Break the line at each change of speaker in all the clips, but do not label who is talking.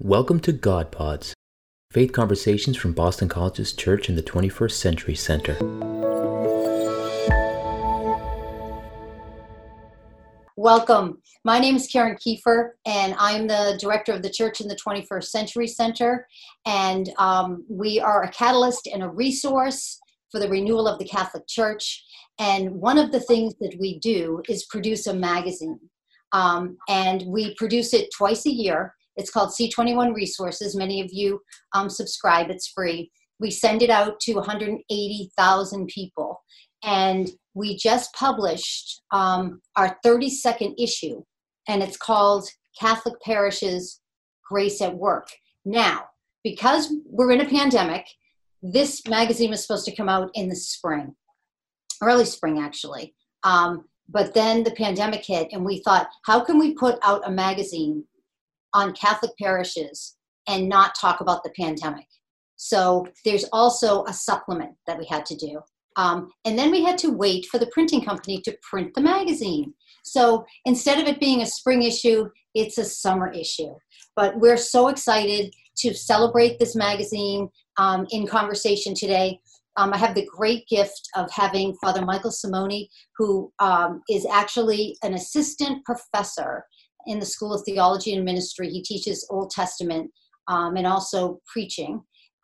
Welcome to God Pods, faith conversations from Boston College's Church in the 21st Century Center.
Welcome. My name is Karen Kiefer, and I'm the director of the Church in the 21st Century Center. And we are a catalyst and a resource for the renewal of the Catholic Church. And one of the things that we do is produce a magazine. And we produce it twice a year. It's called C21 Resources. Many of you subscribe. It's free. We send it out to 180,000 people. And we just published our 32nd issue, and it's called Catholic Parishes, Grace at Work. Now, because we're in a pandemic, this magazine was supposed to come out in the spring, early spring actually. But then the pandemic hit, and we thought, how can we put out a magazine on Catholic parishes and not talk about the pandemic? So there's also a supplement that we had to do. And then we had to wait for the printing company to print the magazine. So instead of it being a spring issue, it's a summer issue. But we're so excited to celebrate this magazine in conversation today. I have the great gift of having Father Michael Simoni, who is actually an assistant professor in the School of Theology and Ministry. He teaches Old Testament and also preaching.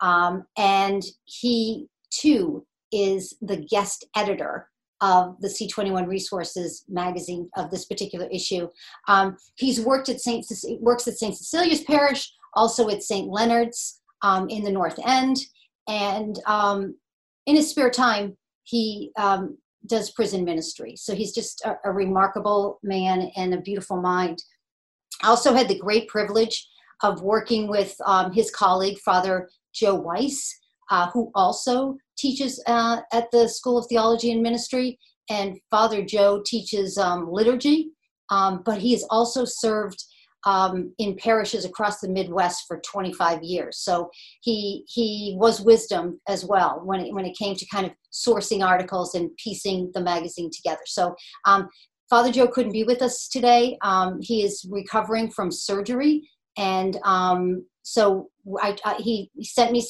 And he, too, is the guest editor of the C21 Resources magazine of this particular issue. He's worked at works at St. Cecilia's Parish, also at St. Leonard's in the North End. And in his spare time, he does prison ministry. So he's just a remarkable man and a beautiful mind. I also had the great privilege of working with his colleague, Father Joe Weiss, who also teaches at the School of Theology and Ministry. And Father Joe teaches liturgy, but he has also served in parishes across the Midwest for 25 years. So he was wisdom as well when it came to kind of sourcing articles and piecing the magazine together. So Father Joe couldn't be with us today. He is recovering from surgery, and so he sent me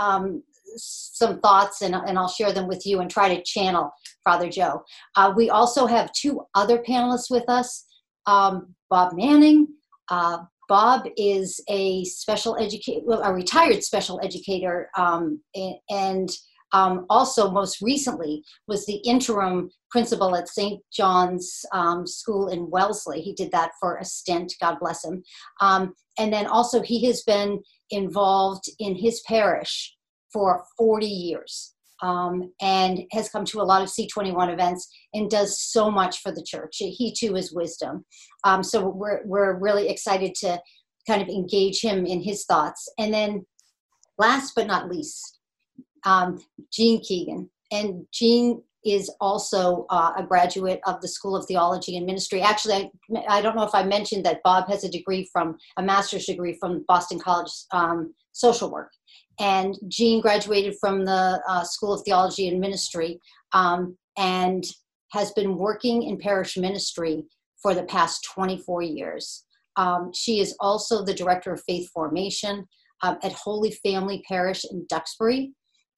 some thoughts, and I'll share them with you and try to channel Father Joe. We also have two other panelists with us, Bob Manning. Bob is a retired special educator, and also most recently was the interim principal at St. John's School in Wellesley. He did that for a stint, God bless him. And then also he has been involved in his parish for 40 years and has come to a lot of C21 events and does so much for the church. He too is wisdom. So we're really excited to kind of engage him in his thoughts. And then last but not least, Jean Keegan. And Jean is also a graduate of the School of Theology and Ministry. Actually, I don't know if I mentioned that Bob has a master's degree from Boston College social work. And Jean graduated from the School of Theology and Ministry and has been working in parish ministry for the past 24 years. She is also the director of faith formation at Holy Family Parish in Duxbury.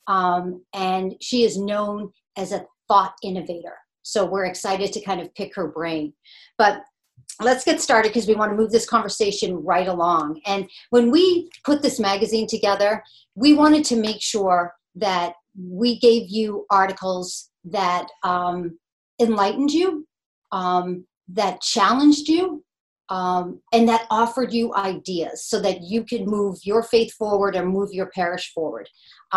And she is known as a thought innovator. So we're excited to kind of pick her brain. But let's get started because we want to move this conversation right along. And when we put this magazine together, we wanted to make sure that we gave you articles that enlightened you, that challenged you, and that offered you ideas so that you could move your faith forward or move your parish forward.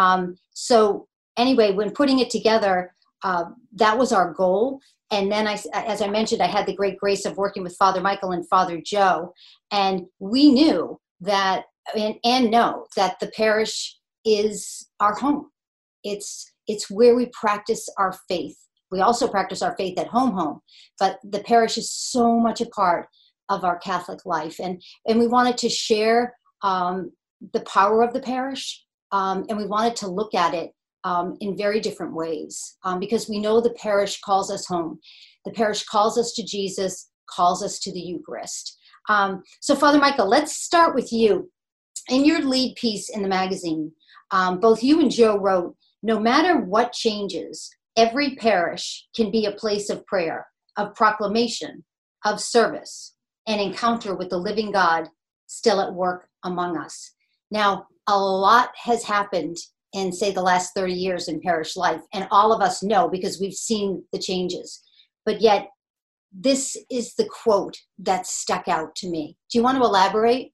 So anyway, when putting it together, that was our goal. And then, as I mentioned, I had the great grace of working with Father Michael and Father Joe. And we knew that, and know that the parish is our home. It's where we practice our faith. We also practice our faith at home, but the parish is so much a part of our Catholic life. And we wanted to share the power of the parish, and we wanted to look at it in very different ways, because we know the parish calls us home. The parish calls us to Jesus, calls us to the Eucharist. So Father Michael, let's start with you. in your lead piece in the magazine, both you and Joe wrote, no matter what changes, every parish can be a place of prayer, of proclamation, of service, and encounter with the living God still at work among us. Now, a lot has happened in, say, the last 30 years in parish life, and all of us know because we've seen the changes. But yet, this is the quote that stuck out to me. Do you want to elaborate?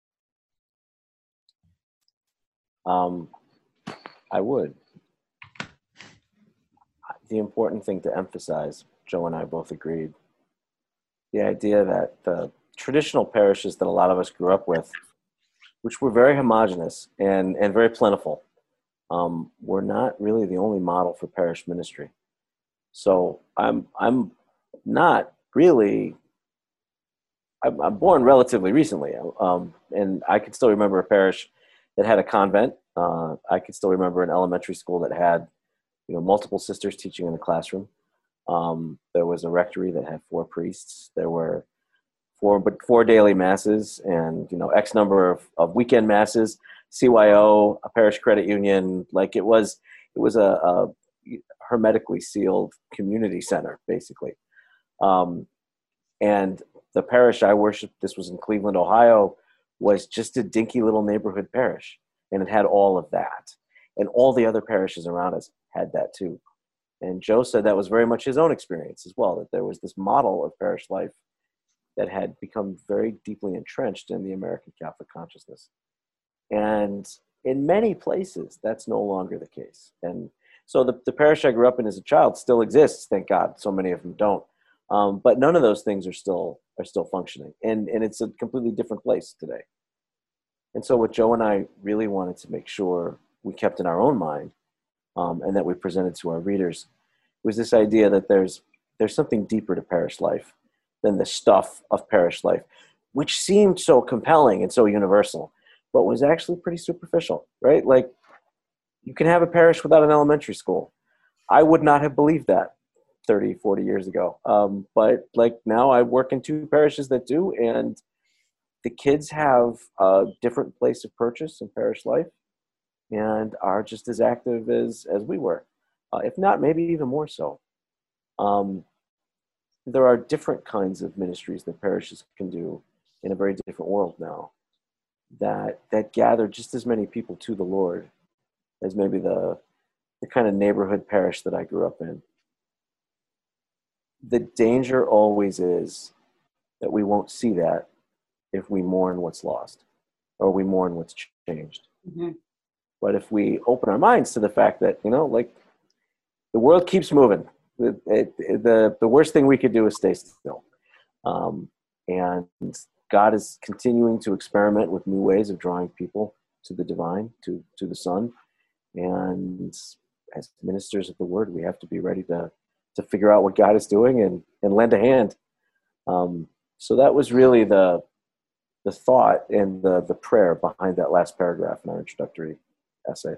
I would. The important thing to emphasize, Joe and I both agreed, the idea that the traditional parishes that a lot of us grew up with, which were very homogenous and very plentiful, were not really the only model for parish ministry. So I'm not really, I'm born relatively recently, and I can still remember a parish that had a convent. I can still remember an elementary school that had, multiple sisters teaching in the classroom. There was a rectory that had 4 priests. There were four daily masses, and X number of weekend masses. CYO, a parish credit union, like it was a hermetically sealed community center, basically. And the parish I worshiped, this was in Cleveland, Ohio, was just a dinky little neighborhood parish, and it had all of that. And all the other parishes around us had that too. And Joe said that was very much his own experience as well, that there was this model of parish life that had become very deeply entrenched in the American Catholic consciousness. And in many places, that's no longer the case. And so the parish I grew up in as a child still exists, thank God. So many of them don't. But none of those things are still functioning. And it's a completely different place today. And so what Joe and I really wanted to make sure we kept in our own mind, and that we presented to our readers, was this idea that there's something deeper to parish life than the stuff of parish life, which seemed so compelling and so universal, but was actually pretty superficial, right? Like, you can have a parish without an elementary school. I would not have believed that 30, 40 years ago. But like now I work in 2 parishes that do, and the kids have a different place of purchase in parish life and are just as active as we were, if not maybe even more so. There are different kinds of ministries that parishes can do in a very different world now that gather just as many people to the Lord as maybe the kind of neighborhood parish that I grew up in. The danger always is that we won't see that if we mourn what's lost or we mourn what's changed. Mm-hmm. But if we open our minds to the fact that, like, the world keeps moving, the worst thing we could do is stay still. And God is continuing to experiment with new ways of drawing people to the divine, to the Son. And as ministers of the Word, we have to be ready to figure out what God is doing and lend a hand. So that was really the thought and the prayer behind that last paragraph in our introductory essay.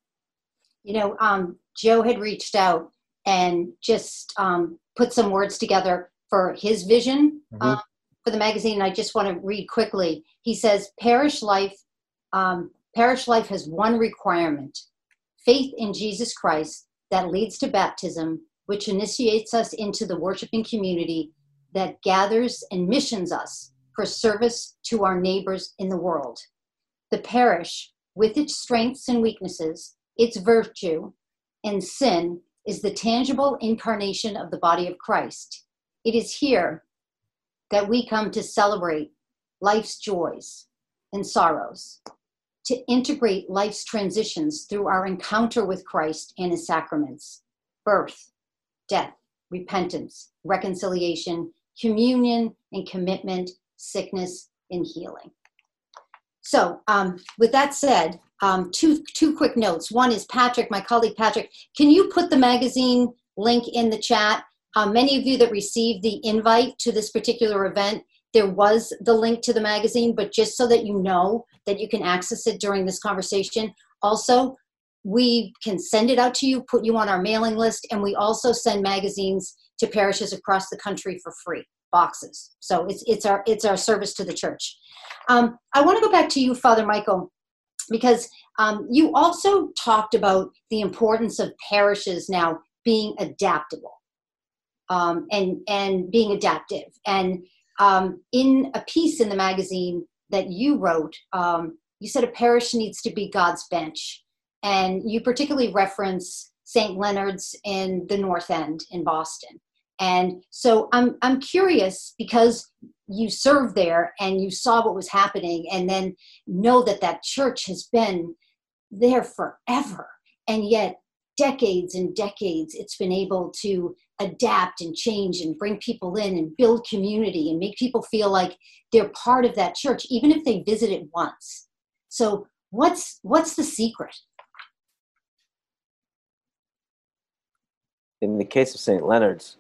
Joe had reached out and just put some words together for his vision for the magazine. I just want to read quickly. He says, parish life has one requirement: faith in Jesus Christ that leads to baptism, which initiates us into the worshiping community that gathers and missions us for service to our neighbors in the world. The parish, with its strengths and weaknesses, its virtue and sin, is the tangible incarnation of the body of Christ. It is here that we come to celebrate life's joys and sorrows, to integrate life's transitions through our encounter with Christ and his sacraments: birth, death, repentance, reconciliation, communion and commitment, sickness and healing. So with that said, two quick notes. One is Patrick, my colleague Patrick, can you put the magazine link in the chat? Many of you that received the invite to this particular event, there was the link to the magazine, but just so that you know that you can access it during this conversation. Also, we can send it out to you, put you on our mailing list, and we also send magazines to parishes across the country for free. boxes. So it's our service to the church. I want to go back to you, Father Michael, because you also talked about the importance of parishes now being adaptable, and being adaptive. And in a piece in the magazine that you wrote, you said a parish needs to be God's bench. And you particularly reference St. Leonard's in the North End in Boston. And so I'm curious, because you served there and you saw what was happening, and then know that that church has been there forever. And yet decades and decades, it's been able to adapt and change and bring people in and build community and make people feel like they're part of that church, even if they visit it once. So what's the secret?
In the case of St. Leonard's,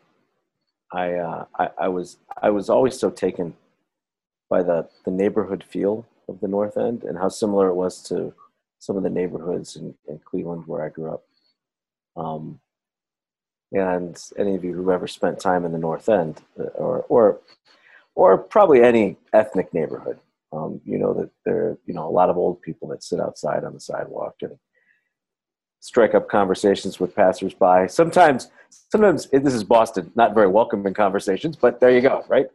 I was always so taken by the neighborhood feel of the North End and how similar it was to some of the neighborhoods in Cleveland where I grew up. And any of you who ever spent time in the North End, or probably any ethnic neighborhood, you know that there are, a lot of old people that sit outside on the sidewalk and strike up conversations with passersby. Sometimes this is Boston, not very welcoming conversations, but there you go, right?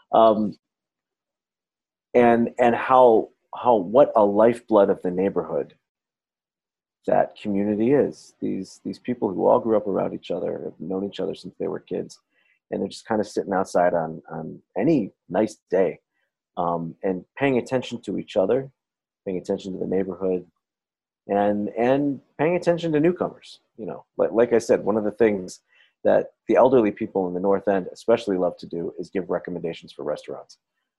And how what a lifeblood of the neighborhood that community is. These people who all grew up around each other, have known each other since they were kids, and they're just kind of sitting outside on any nice day, and paying attention to each other, paying attention to the neighborhood, and paying attention to newcomers. Like I said, one of the things that the elderly people in the North End especially love to do is give recommendations for restaurants.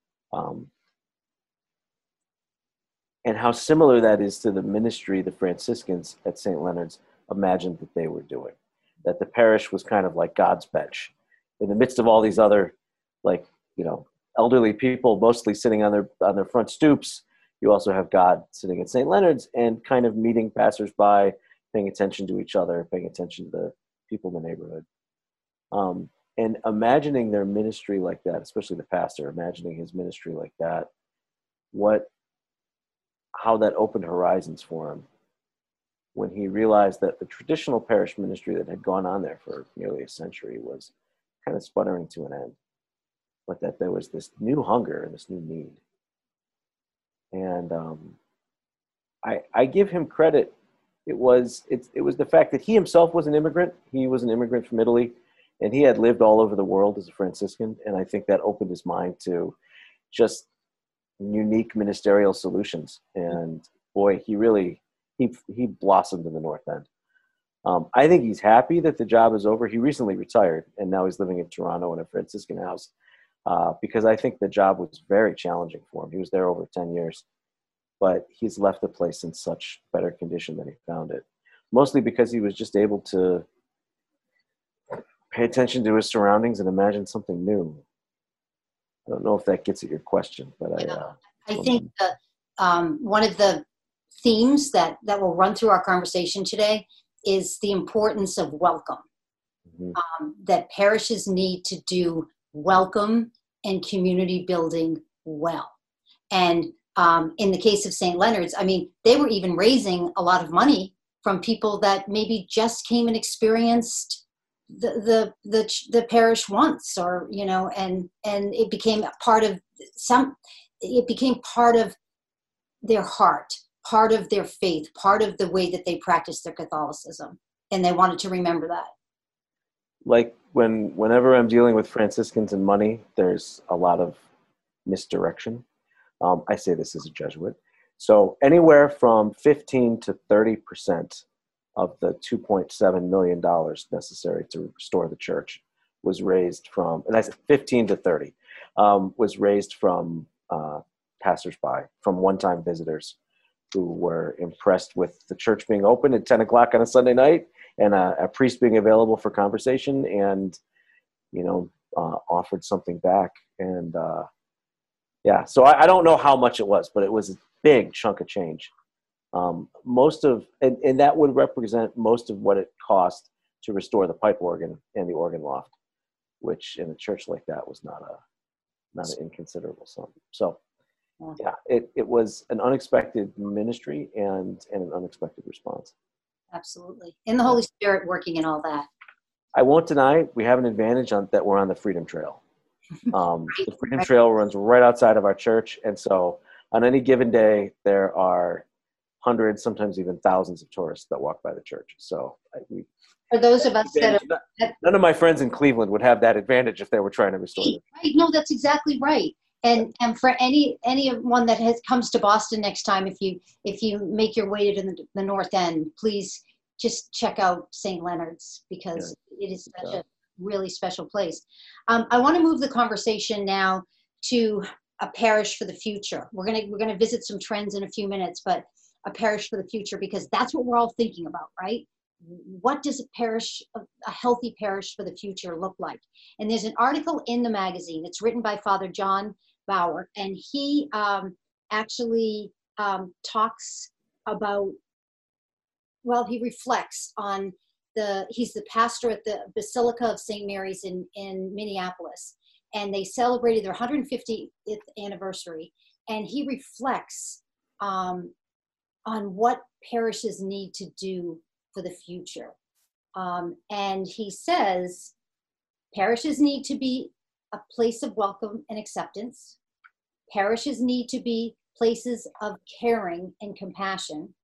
And how similar that is to the ministry the Franciscans at St. Leonard's imagined that they were doing. That the parish was kind of like God's bench. In the midst of all these other, elderly people mostly sitting on their front stoops, you also have God sitting at St. Leonard's and kind of meeting passersby, paying attention to each other, paying attention to the people in the neighborhood. And imagining their ministry like that, especially the pastor, imagining his ministry like that, how that opened horizons for him when he realized that the traditional parish ministry that had gone on there for nearly a century was kind of sputtering to an end, but that there was this new hunger and this new need. And I give him credit. It was the fact that he himself was an immigrant. He was an immigrant from Italy, and he had lived all over the world as a Franciscan, and I think that opened his mind to just unique ministerial solutions. And boy, he blossomed in the North End. I think he's happy that the job is over. He recently retired, and now he's living in Toronto in a Franciscan house, because I think the job was very challenging for him. He was there over 10 years, but he's left the place in such better condition than he found it, mostly because he was just able to pay attention to his surroundings and imagine something new. I don't know if that gets at your question, but
I think one of the themes that will run through our conversation today is the importance of welcome. Mm-hmm. That parishes need to do welcome and community building well. And in the case of St. Leonard's, they were even raising a lot of money from people that maybe just came and experienced the parish once, or and it became part of their heart, part of their faith, part of the way that they practiced their Catholicism, and they wanted to remember that.
Like whenever I'm dealing with Franciscans and money, there's a lot of misdirection. I say this as a Jesuit. So anywhere from 15 to 30% of the $2.7 million necessary to restore the church was raised from, and I said 15 to 30, was raised from passersby, from one-time visitors who were impressed with the church being open at 10 o'clock on a Sunday night and a priest being available for conversation, and, offered something back. And so I don't know how much it was, but it was a big chunk of change. Most of, and that would represent most of what it cost to restore the pipe organ and the organ loft, which in a church like that was not not an inconsiderable sum. So, yeah, it was an unexpected ministry and an unexpected response.
Absolutely. And the Holy Spirit working in all that.
I won't deny we have an advantage on that we're on the Freedom Trail. The Freedom Trail runs right outside of our church, and so on any given day, there are hundreds, sometimes even thousands of tourists that walk by the church. So
for those of us that
are, none of my friends in Cleveland would have that advantage if they were trying to restore it.
Right. No, that's exactly right. And for anyone that comes to Boston next time, if you make your way to the North End, please just check out St. Leonard's, because it is such a really special place. I want to move the conversation now to a parish for the future. We're gonna visit some trends in a few minutes, but a parish for the future, because that's what we're all thinking about, right? What does a healthy parish for the future look like? And there's an article in the magazine. It's written by Father John Bauer, and he actually talks about, he reflects on he's the pastor at the Basilica of St. Mary's in Minneapolis, and they celebrated their 150th anniversary, and he reflects on what parishes need to do for the future. And he says parishes need to be a place of welcome and acceptance. Parishes need to be places of caring and compassion.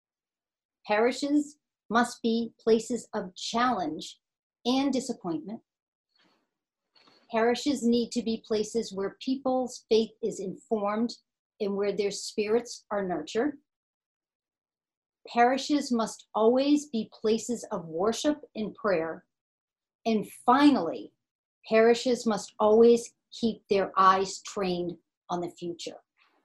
Parishes must be places of challenge and disappointment. Parishes need to be places where people's faith is informed and where their spirits are nurtured. Parishes must always be places of worship and prayer. And finally, parishes must always keep their eyes trained on the future.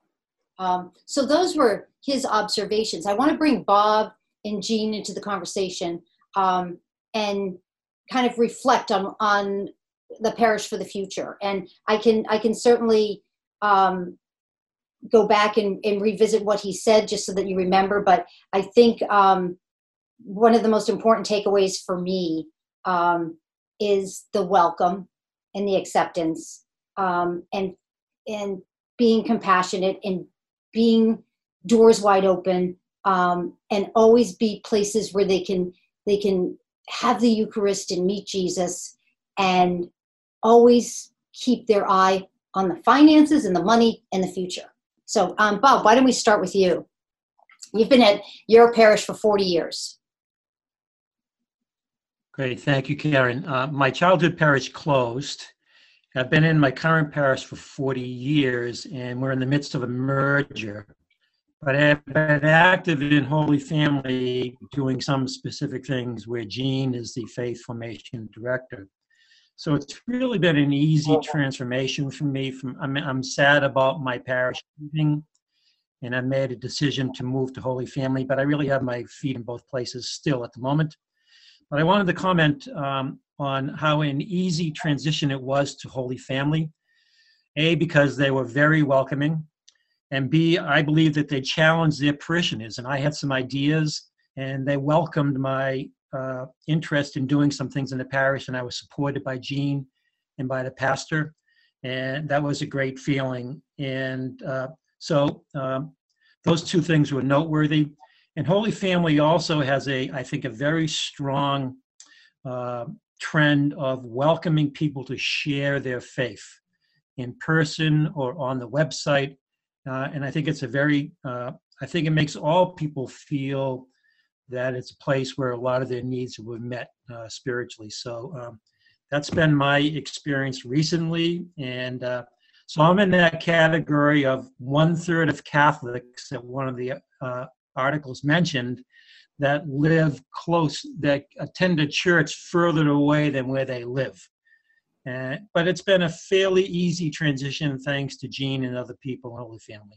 So those were his observations. I want to bring Bob and Jean into the conversation and kind of reflect on the parish for the future. And I can certainly go back and revisit what he said, just so that you remember. But I think one of the most important takeaways for me is the welcome and the acceptance, and being compassionate and being doors wide open, and always be places where they can have the Eucharist and meet Jesus, and always keep their eye on the finances and the money and the future. So, Bob, why don't we start with you? You've been at your parish for 40 years.
Great. Thank you, Karen. My childhood parish closed. I've been in my current parish for 40 years, and we're in the midst of a merger. But I've been active in Holy Family, doing some specific things where Jean is the faith formation director. So it's really been an easy transformation for me. I'm sad about my parish leaving, and I made a decision to move to Holy Family, but I really have my feet in both places still at the moment. But I wanted to comment on how an easy transition it was to Holy Family. A, because they were very welcoming, and B, I believe that they challenged their parishioners, and I had some ideas, and they welcomed my interest in doing some things in the parish, and I was supported by Jean and by the pastor, and that was a great feeling. And so those two things were noteworthy. And Holy Family also has I think, a very strong trend of welcoming people to share their faith in person or on the website. And I think it's I think it makes all people feel that it's a place where a lot of their needs were met spiritually. So that's been my experience recently. And so I'm in that category of 1/3 of Catholics that one of the articles mentioned that live close, that attend a church further away than where they live. But it's been a fairly easy transition thanks to Jean and other people in Holy Family.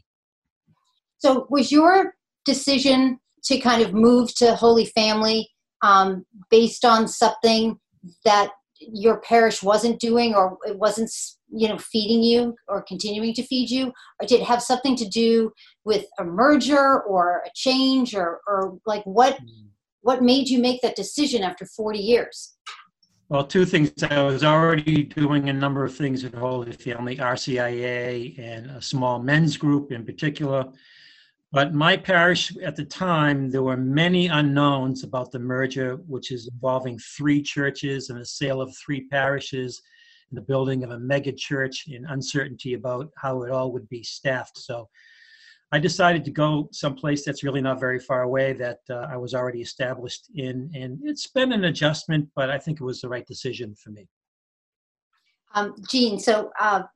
So was your decision to kind of move to Holy Family based on something that your parish wasn't doing, or it wasn't, feeding you or continuing to feed you? Or did it have something to do with a merger or a change, or like what made you make that decision after 40 years?
Well, two things. I was already doing a number of things at Holy Family, RCIA, and a small men's group in particular. But my parish at the time, there were many unknowns about the merger, which is involving 3 churches and the sale of 3 parishes, and the building of a mega church, and uncertainty about how it all would be staffed. So I decided to go someplace that's really not very far away, that I was already established in, and it's been an adjustment, but I think it was the right decision for me.
Jean, so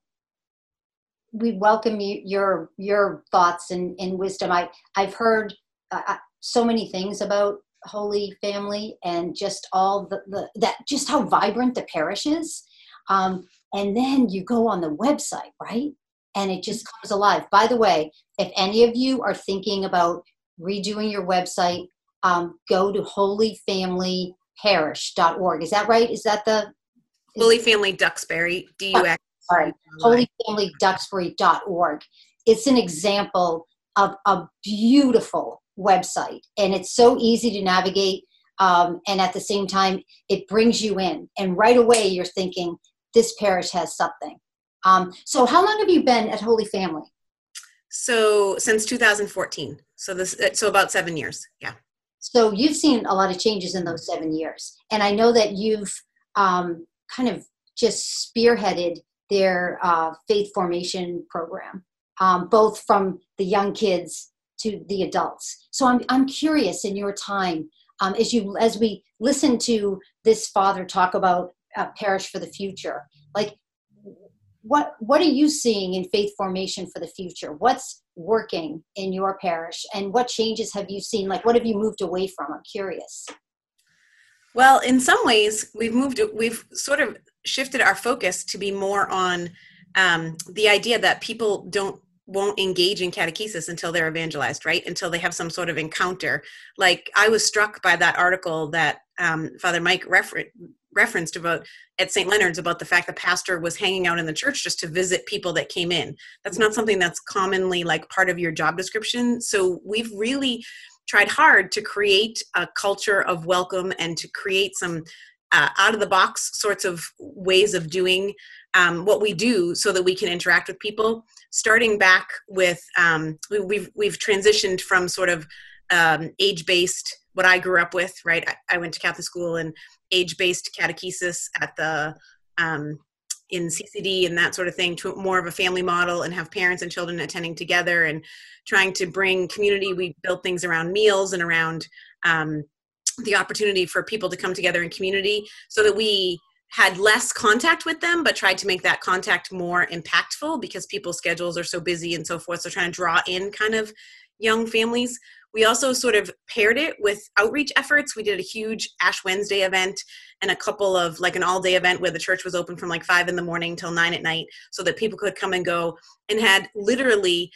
we welcome your thoughts and wisdom. I've heard so many things about Holy Family, and just all that just how vibrant the parish is. And then you go on the website, right? And it just comes alive. By the way, if any of you are thinking about redoing your website, go to holyfamilyparish.org. Is that right? Is that the
Holy Family Duxbury, DUX?
Sorry, holyfamilyduxbury.org. It's an example of a beautiful website, and it's so easy to navigate. And at the same time, it brings you in, and right away you're thinking, this parish has something. So how long have you been at Holy Family?
So since 2014. So about 7 years. Yeah.
So you've seen a lot of changes in those 7 years. And I know that you've kind of just spearheaded their faith formation program, both from the young kids to the adults. So I'm curious, in your time, as we listen to this father talk about Parish for the Future, like, what are you seeing in faith formation for the future? What's working in your parish, and what changes have you seen? Like, what have you moved away from? I'm curious.
Well, in some ways, we've sort of shifted our focus to be more on the idea that people won't engage in catechesis until they're evangelized, right? Until they have some sort of encounter. Like, I was struck by that article that Father Mike referenced about at St. Leonard's, about the fact the pastor was hanging out in the church just to visit people that came in. That's not something that's commonly like part of your job description. So we've really tried hard to create a culture of welcome and to create some out of the box sorts of ways of doing what we do, so that we can interact with people. Starting back with we've transitioned from sort of age-based, what I grew up with, right? I went to Catholic school, and age-based catechesis at the in CCD and that sort of thing, to more of a family model, and have parents and children attending together and trying to bring community. We built things around meals and around the opportunity for people to come together in community, so that we had less contact with them, but tried to make that contact more impactful, because people's schedules are so busy and so forth. So trying to draw in kind of young families. We also sort of paired it with outreach efforts. We did a huge Ash Wednesday event, and a couple of like an all-day event where the church was open from like 5 a.m. till 9 p.m, so that people could come and go, and had literally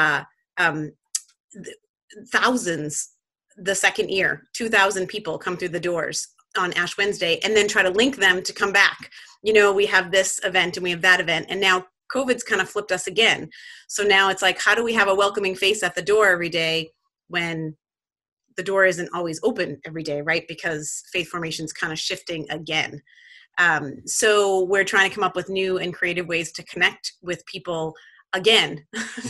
thousands the second year, 2,000 people come through the doors on Ash Wednesday, and then try to link them to come back. You know, we have this event and we have that event, and now COVID's kind of flipped us again. So now it's like, how do we have a welcoming face at the door every day when the door isn't always open every day, right? Because faith formation is kind of shifting again. So we're trying to come up with new and creative ways to connect with people again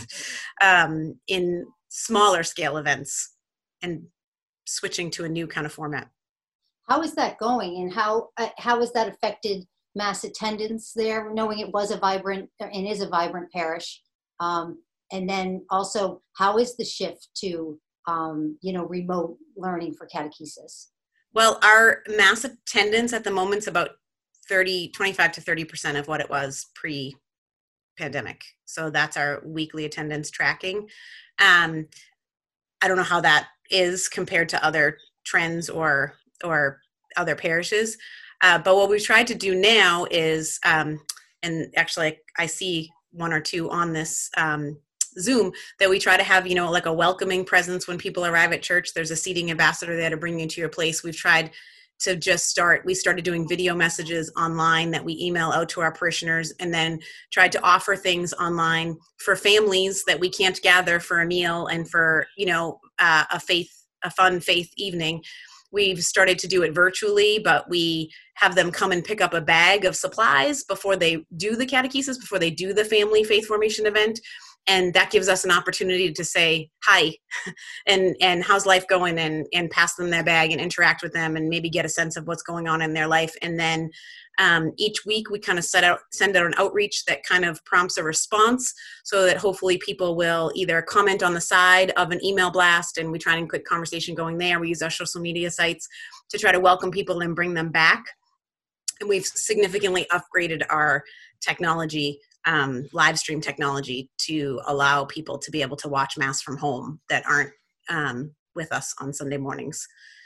in smaller scale events, and switching to a new kind of format.
How is that going, and how has that affected mass attendance there, knowing it was a vibrant and is a vibrant parish? And then also, how is the shift to remote learning for catechesis?
Well, our mass attendance at the moment is about 25 to 30% of what it was pre-pandemic. So that's our weekly attendance tracking. I don't know how that is compared to other trends or other parishes. But what we've tried to do now is, and actually I see one or two on this Zoom, that we try to have, like a welcoming presence when people arrive at church. There's a seating ambassador there to bring you to your place. We've tried to we started doing video messages online that we email out to our parishioners, and then tried to offer things online for families that we can't gather for a meal and for, a fun faith evening. We've started to do it virtually, but we have them come and pick up a bag of supplies before they do the catechesis, before they do the family faith formation event. And that gives us an opportunity to say hi and how's life going, and pass them their bag and interact with them and maybe get a sense of what's going on in their life. And then each week we kind of send out an outreach that kind of prompts a response, so that hopefully people will either comment on the side of an email blast, and we try and get conversation going there. We use our social media sites to try to welcome people and bring them back. And we've significantly upgraded our technology, live stream technology, to allow people to be able to watch Mass from home that aren't with us on Sunday mornings.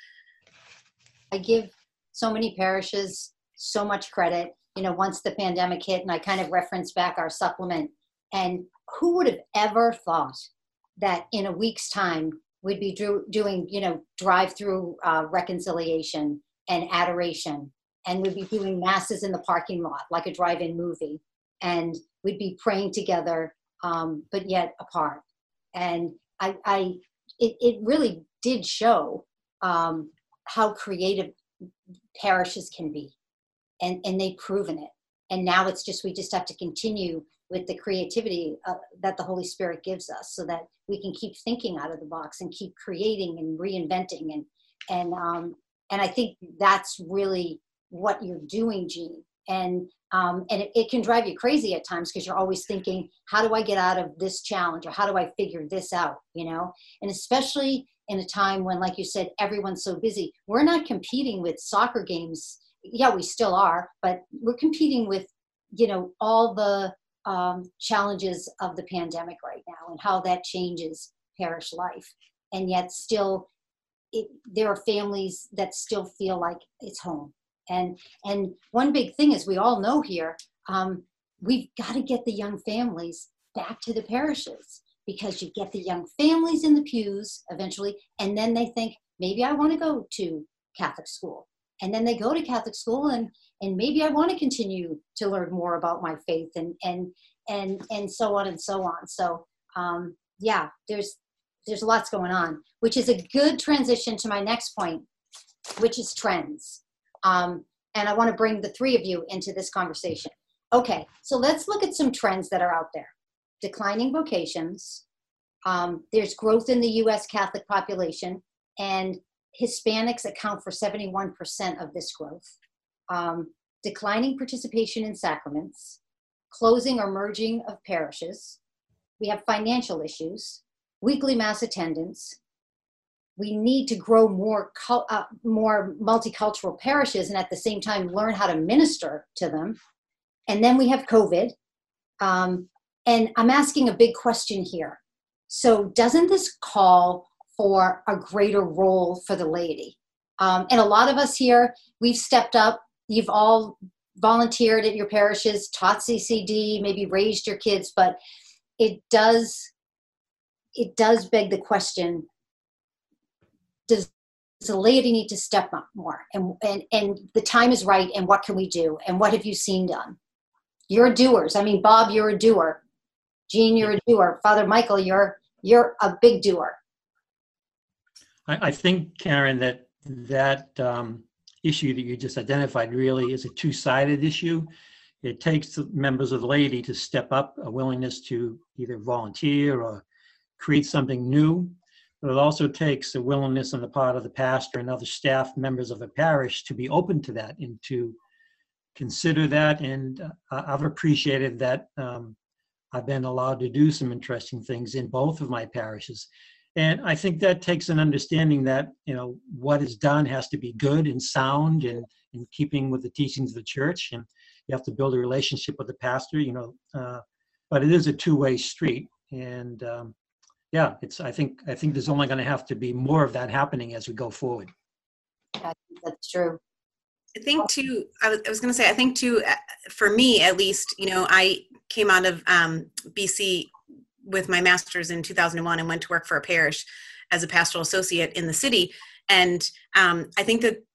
I give so many parishes so much credit, once the pandemic hit, and I kind of referenced back our supplement, and who would have ever thought that in a week's time we'd be doing, drive-through reconciliation and adoration, and we'd be doing masses in the parking lot like a drive-in movie, and we'd be praying together, but yet apart. And it really did show how creative parishes can be, and they've proven it. And now we just have to continue with the creativity that the Holy Spirit gives us, so that we can keep thinking out of the box and keep creating and reinventing. And I think that's really what you're doing, Jean. And it can drive you crazy at times, because you're always thinking, how do I get out of this challenge, or how do I figure this out, And especially in a time when, like you said, everyone's so busy. We're not competing with soccer games. Yeah, we still are, but we're competing with, all the challenges of the pandemic right now, and how that changes parish life. And yet still, there are families that still feel like it's home. And one big thing is, we all know here, we've got to get the young families back to the parishes, because you get the young families in the pews eventually, and then they think, maybe I want to go to Catholic school. And then they go to Catholic school, and maybe I want to continue to learn more about my faith, and so on and so on. So yeah, there's lots going on, which is a good transition to my next point, which is trends. And I want to bring the three of you into this conversation. Okay, so let's look at some trends that are out there. Declining vocations. There's growth in the U.S. Catholic population, and Hispanics account for 71% of this growth. Declining participation in sacraments. Closing or merging of parishes. We have financial issues. Weekly Mass attendance. We need to grow more multicultural parishes, and at the same time learn how to minister to them. And then we have COVID. And I'm asking a big question here. So doesn't this call for a greater role for the laity? And a lot of us here, we've stepped up. You've all volunteered at your parishes, taught CCD, maybe raised your kids, but it does beg the question, does the laity need to step up more? And the time is right, and what can we do? And what have you seen done? You're doers. I mean, Bob, you're a doer. Jean, you're a doer. Father Michael, you're a big doer.
I think, Karen, that issue that you just identified really is a two-sided issue. It takes the members of the laity to step up, a willingness to either volunteer or create something new. But it also takes a willingness on the part of the pastor and other staff members of a parish to be open to that and to consider that. And I've appreciated that I've been allowed to do some interesting things in both of my parishes. And I think that takes an understanding that, what is done has to be good and sound and in keeping with the teachings of the church. And you have to build a relationship with the pastor, but it is a two-way street. And yeah, I think there's only going to have to be more of that happening as we go forward.
That's true.
I think too, I was going to say, I think too, for me at least, I came out of BC with my master's in 2001 and went to work for a parish as a pastoral associate in the city. And I think that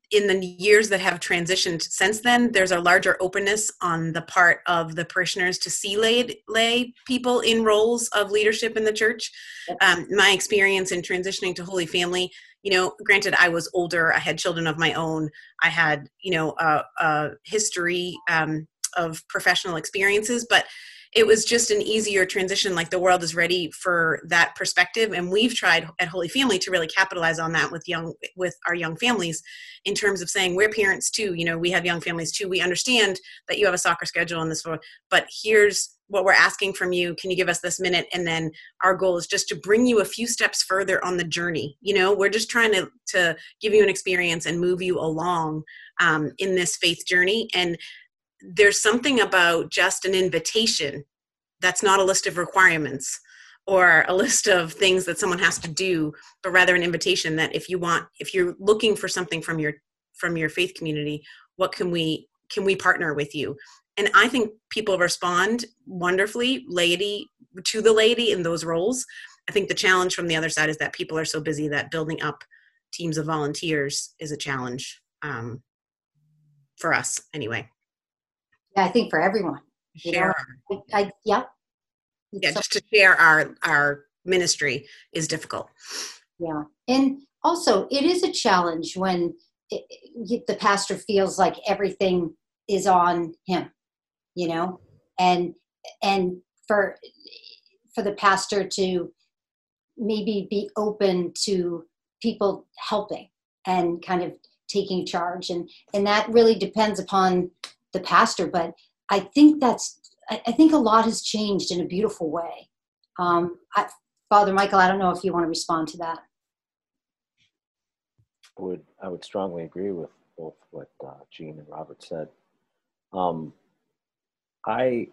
in the years that have transitioned since then, there's a larger openness on the part of the parishioners to see lay people in roles of leadership in the church. My experience in transitioning to Holy Family, granted, I was older, I had children of my own, I had, a history of professional experiences, but it was just an easier transition. Like, the world is ready for that perspective. And we've tried at Holy Family to really capitalize on that with our young families, in terms of saying, we're parents too. We have young families too. We understand that you have a soccer schedule and this, but here's what we're asking from you. Can you give us this minute? And then our goal is just to bring you a few steps further on the journey. We're just trying to give you an experience and move you along in this faith journey. And there's something about just an invitation that's not a list of requirements or a list of things that someone has to do, but rather an invitation that if you're looking for something from your faith community, what can we partner with you? And I think people respond wonderfully to the laity in those roles. I think the challenge from the other side is that people are so busy that building up teams of volunteers is a challenge for us anyway.
Yeah, I think for everyone.
Share.
Just
to share our ministry is difficult.
Yeah. And also, it is a challenge when the pastor feels like everything is on him, and for the pastor to maybe be open to people helping and kind of taking charge. And that really depends upon the pastor. But I think a lot has changed in a beautiful way. Father Michael, I don't know if you want to respond to that.
I would strongly agree with both what Jean and Robert said. I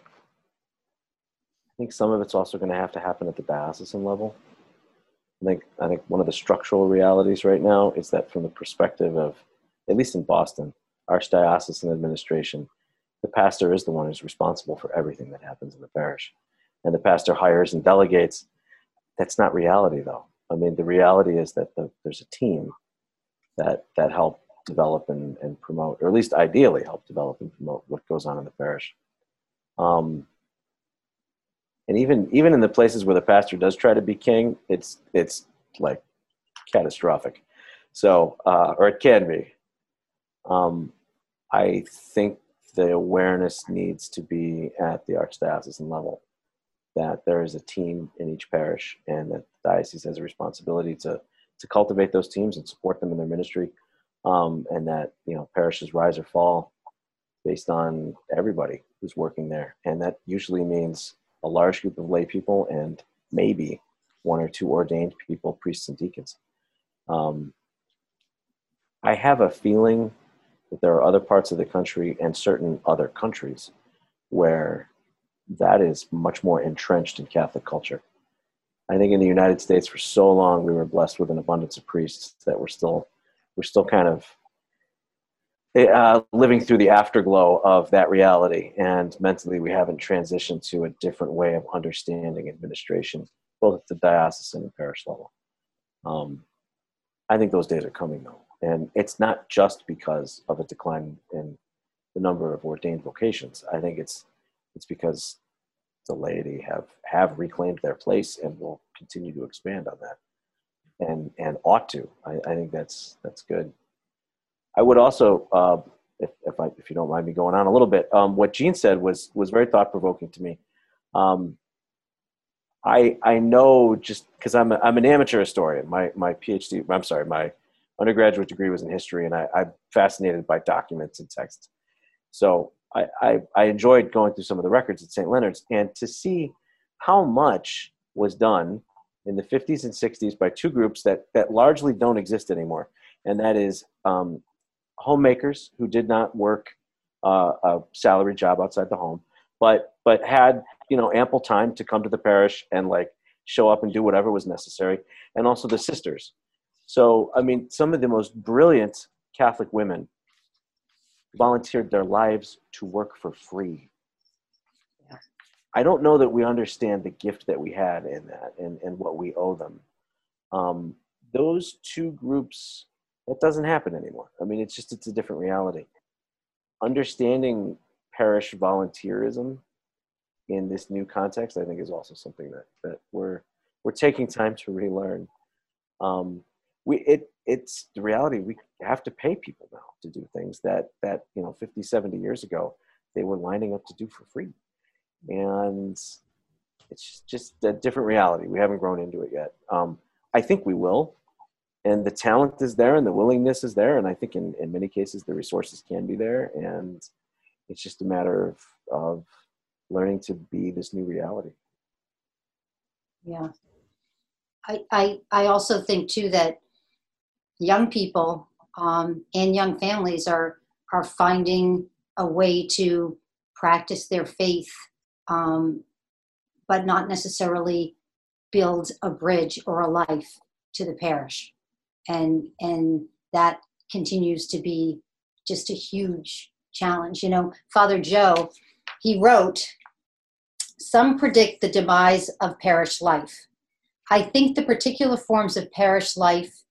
think some of it's also going to have to happen at the diocesan level. I think one of the structural realities right now is that, from the perspective of, at least in Boston, Archdiocesan administration, the pastor is the one who's responsible for everything that happens in the parish. And the pastor hires and delegates. That's not reality, though. I mean, the reality is that there's a team that help develop and promote, or at least ideally help develop and promote what goes on in the parish. And even in the places where the pastor does try to be king, it's like catastrophic. So, or it can be. I think the awareness needs to be at the archdiocesan level, that there is a team in each parish, and that the diocese has a responsibility to cultivate those teams and support them in their ministry, and that parishes rise or fall based on everybody who's working there, and that usually means a large group of lay people and maybe one or two ordained people, priests and deacons. I have a feeling that there are other parts of the country and certain other countries where that is much more entrenched in Catholic culture. I think in the United States, for so long, we were blessed with an abundance of priests that we're still kind of living through the afterglow of that reality. And mentally, we haven't transitioned to a different way of understanding administration, both at the diocesan and parish level. I think those days are coming, though. And it's not just because of a decline in the number of ordained vocations. I think it's because the laity have reclaimed their place and will continue to expand on that, and ought to. I think that's good. I would also, if you don't mind me going on a little bit, what Jean said was very thought provoking to me. I know, just because I'm an amateur historian. My undergraduate degree was in history, and I'm fascinated by documents and texts. So I enjoyed going through some of the records at St. Leonard's, and to see how much was done in the 50s and 60s by two groups that largely don't exist anymore. And that is homemakers who did not work a salary job outside the home, but had ample time to come to the parish and show up and do whatever was necessary, and also the sisters. So, I mean, some of the most brilliant Catholic women volunteered their lives to work for free. Yeah. I don't know that we understand the gift that we had in that and what we owe them. Those two groups That doesn't happen anymore. I mean, it's a different reality. Understanding parish volunteerism in this new context, I think, is also something that we're taking time to relearn. It's the reality. We have to pay people now to do things that 50, 70 years ago they were lining up to do for free, and it's just a different reality. We haven't grown into it yet. I think we will, and the talent is there and the willingness is there, and I think in many cases the resources can be there, and it's just a matter of learning to be this new reality.
Yeah. I also think too that young people and young families are finding a way to practice their faith, but not necessarily build a bridge or a life to the parish. And that continues to be just a huge challenge. Father Joe, he wrote, "Some predict the demise of parish life. I think the particular forms of parish life,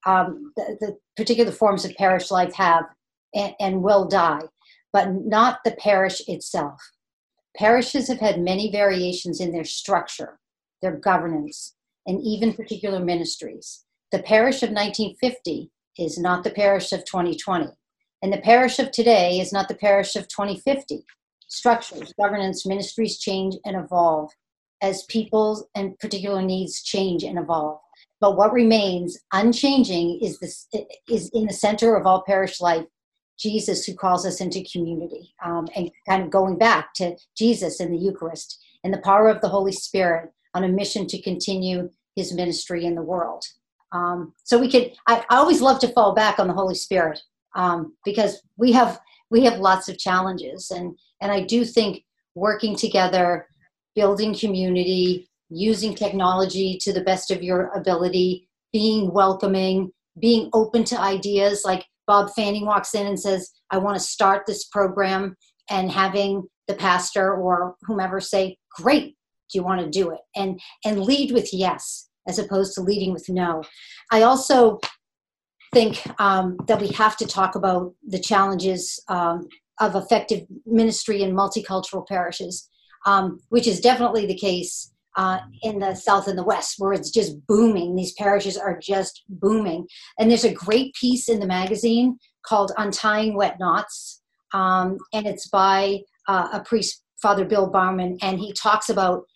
the particular forms of parish life have and will die, but not the parish itself. Parishes have had many variations in their structure, their governance, and even particular ministries. The parish of 1950 is not the parish of 2020, and the parish of today is not the parish of 2050. Structures, governance, ministries change and evolve as people's and particular needs change and evolve. But what remains unchanging is in the center of all parish life, Jesus, who calls us into community." And kind of going back to Jesus and the Eucharist and the power of the Holy Spirit on a mission to continue his ministry in the world. So I always love to fall back on the Holy Spirit because we have lots of challenges. And I do think working together, building community, using technology to the best of your ability, being welcoming, being open to ideas. Like Bob Fanning walks in and says, "I want to start this program," and having the pastor or whomever say, "Great, do you want to do it?" And lead with yes, as opposed to leading with no. I also think that we have to talk about the challenges of effective ministry in multicultural parishes, which is definitely the case in the South and the West, where it's just booming. These parishes are just booming. And there's a great piece in the magazine called Untying Wet Knots, and it's by a priest, Father Bill Barman, and he talks about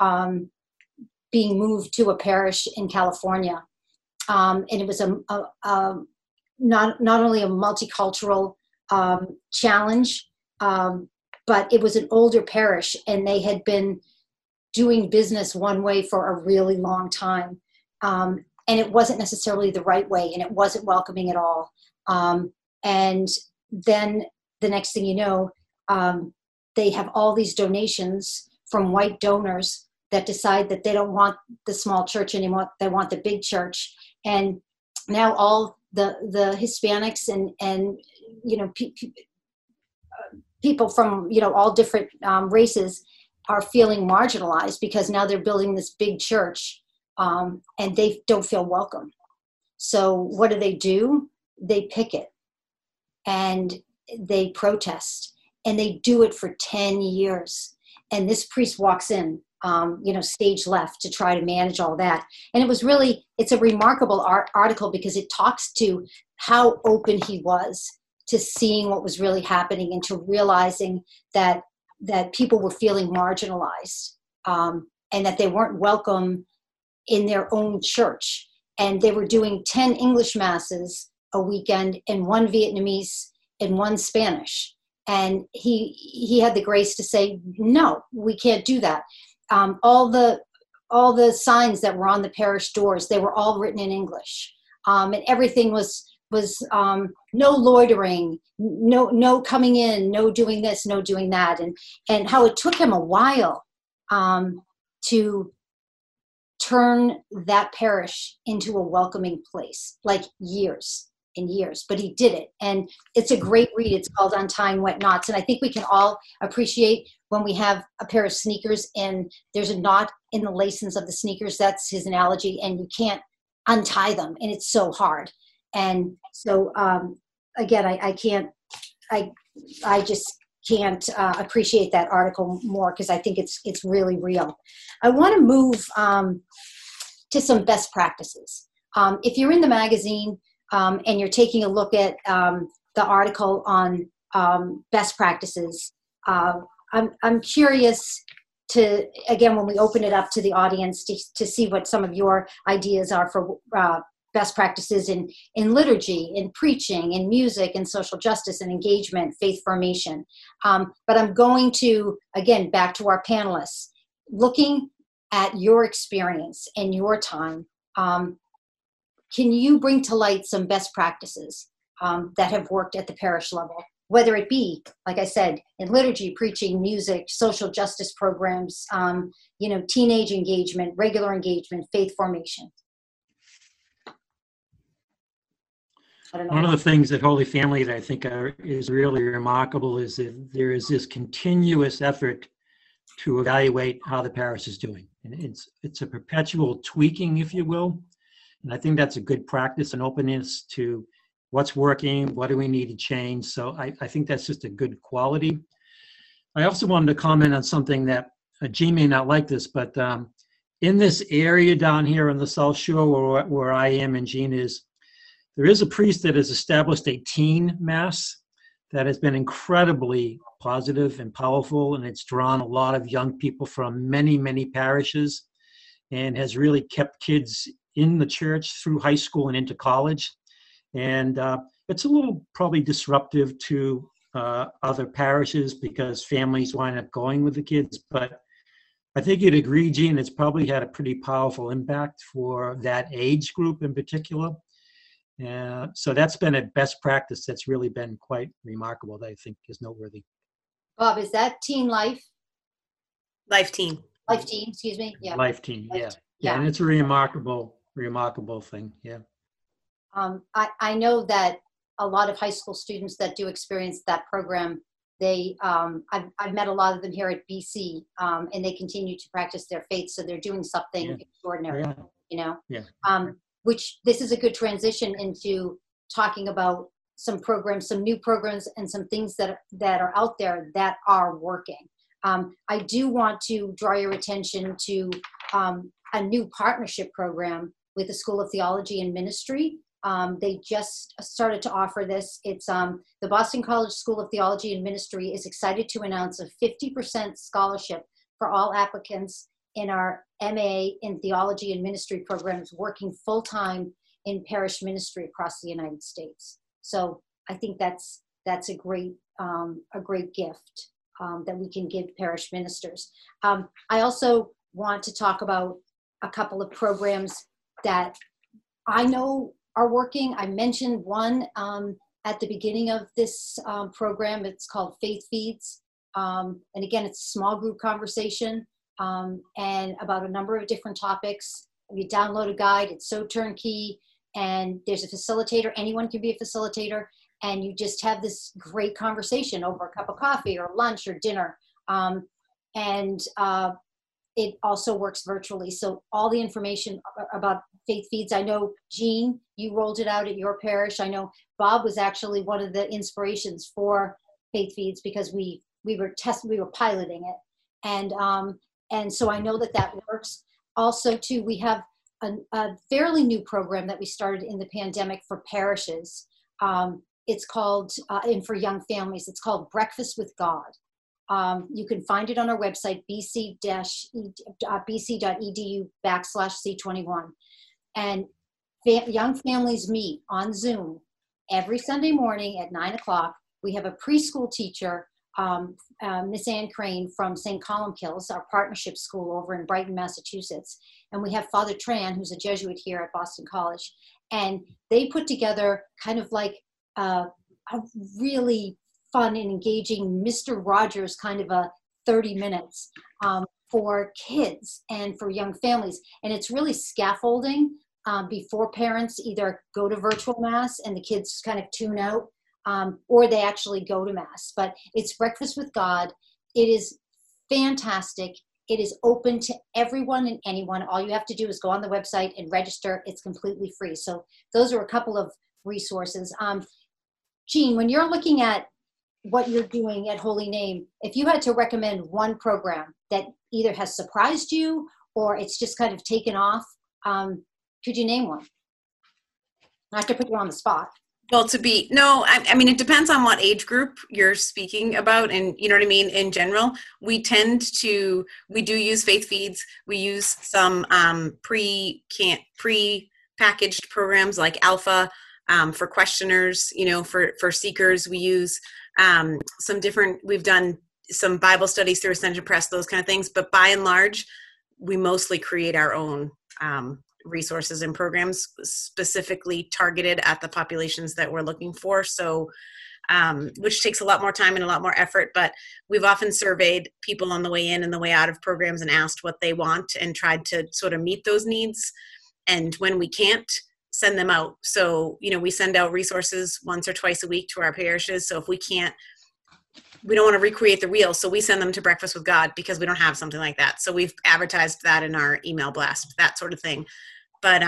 being moved to a parish in California. And it was not only a multicultural challenge, but it was an older parish, and they had been doing business one way for a really long time. And it wasn't necessarily the right way, and it wasn't welcoming at all. And then the next thing you know, they have all these donations from white donors that decide that they don't want the small church anymore. They want the big church. And now all the Hispanics and people from all different races are feeling marginalized because now they're building this big church, and they don't feel welcome. So what do? They picket and they protest, and they do it for 10 years. And this priest walks in, stage left, to try to manage all that. And it's a remarkable article because it talks to how open he was to seeing what was really happening and to realizing that people were feeling marginalized, and that they weren't welcome in their own church. And they were doing 10 English masses a weekend and 1 Vietnamese and 1 Spanish. And he had the grace to say, "No, we can't do that." All the signs that were on the parish doors, they were all written in English. And everything was no loitering, no coming in, no doing this, no doing that. And how it took him a while to turn that parish into a welcoming place, like years and years, but he did it. And it's a great read. It's called Untying Wet Knots. And I think we can all appreciate when we have a pair of sneakers and there's a knot in the lacings of the sneakers. That's his analogy. And you can't untie them. And it's so hard. And so, again, I just can't appreciate that article more, because I think it's really real. I want to move to some best practices. If you're in the magazine and you're taking a look at the article on best practices, I'm curious to, again, when we open it up to the audience, to see what some of your ideas are for best practices in liturgy, in preaching, in music, in social justice and engagement, faith formation. But I'm going to, again, back to our panelists, looking at your experience and your time, can you bring to light some best practices that have worked at the parish level? Whether it be, like I said, in liturgy, preaching, music, social justice programs, teenage engagement, regular engagement, faith formation.
One of the things at Holy Family that I think is really remarkable is that there is this continuous effort to evaluate how the parish is doing. And it's a perpetual tweaking, if you will. And I think that's a good practice and openness to what's working, what do we need to change. So I think that's just a good quality. I also wanted to comment on something that Jean may not like this, but in this area down here on the South Shore where I am and Jean is, there is a priest that has established a teen mass that has been incredibly positive and powerful, and it's drawn a lot of young people from many, many parishes and has really kept kids in the church through high school and into college. And it's a little probably disruptive to other parishes because families wind up going with the kids, but I think you'd agree, Jean, it's probably had a pretty powerful impact for that age group in particular. So that's been a best practice that's really been quite remarkable that I think is noteworthy.
Bob, is that Teen Life?
Life Teen.
Life Teen, excuse me. Yeah.
Life Teen, yeah.
Yeah.
And it's a remarkable thing, yeah.
I know that a lot of high school students that do experience that program, I've met a lot of them here at BC, and they continue to practice their faith, so they're doing something extraordinary, which this is a good transition into talking about some programs, some new programs, and some things that are out there that are working. I do want to draw your attention to a new partnership program with the School of Theology and Ministry. They just started to offer this. It's the Boston College School of Theology and Ministry is excited to announce a 50% scholarship for all applicants in our MA in Theology and Ministry programs working full-time in parish ministry across the United States. So I think that's a great gift that we can give parish ministers. I also want to talk about a couple of programs that I know are working. I mentioned one at the beginning of this program. It's called Faith Feeds. And again, it's a small group conversation and about a number of different topics. You download a guide, it's so turnkey, and there's a facilitator. Anyone can be a facilitator, and you just have this great conversation over a cup of coffee or lunch or dinner. It also works virtually. So all the information about Faith Feeds, I know, Jean, you rolled it out at your parish. I know Bob was actually one of the inspirations for Faith Feeds because we were piloting it. And so I know that works. Also, too, we have a fairly new program that we started in the pandemic for parishes. It's called, and for young families, it's called Breakfast with God. You can find it on our website, bc.edu/C21. And young families meet on Zoom every Sunday morning at 9:00. We have a preschool teacher, Miss Ann Crane from St. Columbkills, our partnership school over in Brighton, Massachusetts. And we have Father Tran, who's a Jesuit here at Boston College. And they put together kind of like a really fun and engaging Mr. Rogers kind of a 30 minutes for kids and for young families. And it's really scaffolding before parents either go to virtual mass and the kids kind of tune out, or they actually go to mass. But it's Breakfast with God. It is fantastic. It is open to everyone and anyone. All you have to do is go on the website and register. It's completely free. So those are a couple of resources. Jean, when you're looking at what you're doing at Holy Name, if you had to recommend one program that either has surprised you or it's just kind of taken off, could you name one? I have to put you on the spot.
Well, I mean, it depends on what age group you're speaking about. And you know what I mean? In general, we do use faith feeds. We use some pre-packaged programs like Alpha for questioners, for seekers. We use we've done some Bible studies through Ascension Press, those kind of things. But by and large, we mostly create our own resources and programs specifically targeted at the populations that we're looking for. So, which takes a lot more time and a lot more effort, but we've often surveyed people on the way in and the way out of programs and asked what they want and tried to sort of meet those needs. And when we can't, send them out. So, we send out resources once or twice a week to our parishes. So if we don't want to recreate the wheel. So we send them to Breakfast with God because we don't have something like that. So we've advertised that in our email blast, that sort of thing. But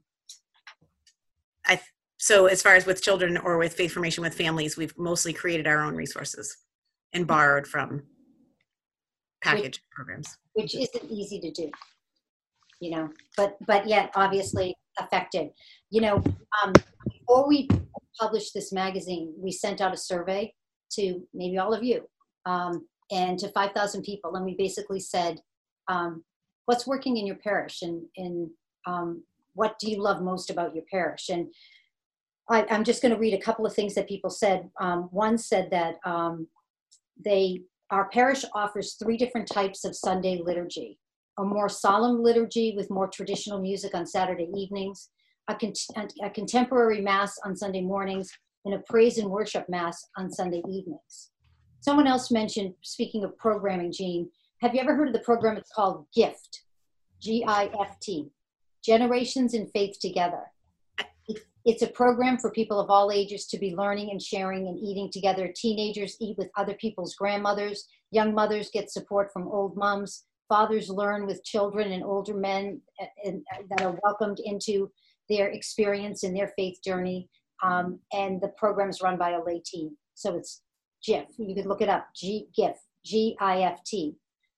so as far as with children or with faith formation with families, we've mostly created our own resources and borrowed from packaged programs.
Which isn't easy to do, but yet obviously effective. Before we published this magazine, we sent out a survey to maybe all of you and to 5,000 people. And we basically said, what's working in your parish and what do you love most about your parish? And I'm just going to read a couple of things that people said. One said that our parish offers 3 different types of Sunday liturgy: a more solemn liturgy with more traditional music on Saturday evenings, a contemporary mass on Sunday mornings, and a praise and worship mass on Sunday evenings. Someone else mentioned, speaking of programming, Jean, have you ever heard of the program? It's called GIFT, G-I-F-T, Generations in Faith Together. It's a program for people of all ages to be learning and sharing and eating together. Teenagers eat with other people's grandmothers. Young mothers get support from old moms. Fathers learn with children and older men that are welcomed into their experience and their faith journey. And the program is run by a lay team. So it's GIF. You could look it up, GIF, G-I-F-T.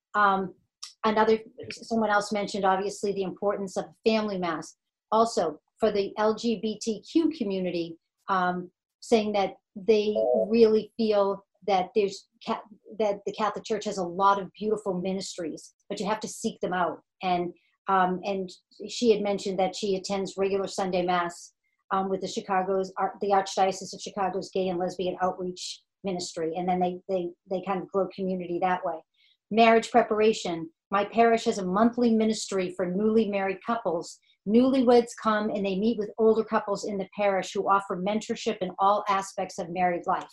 Someone else mentioned, obviously, the importance of family mass. Also, for the LGBTQ community, saying that they really feel that that the Catholic Church has a lot of beautiful ministries, but you have to seek them out. And she had mentioned that she attends regular Sunday Mass with the Archdiocese of Chicago's Gay and Lesbian Outreach Ministry, and then they kind of grow community that way. Marriage preparation. My parish has a monthly ministry for newly married couples. Newlyweds come and they meet with older couples in the parish who offer mentorship in all aspects of married life.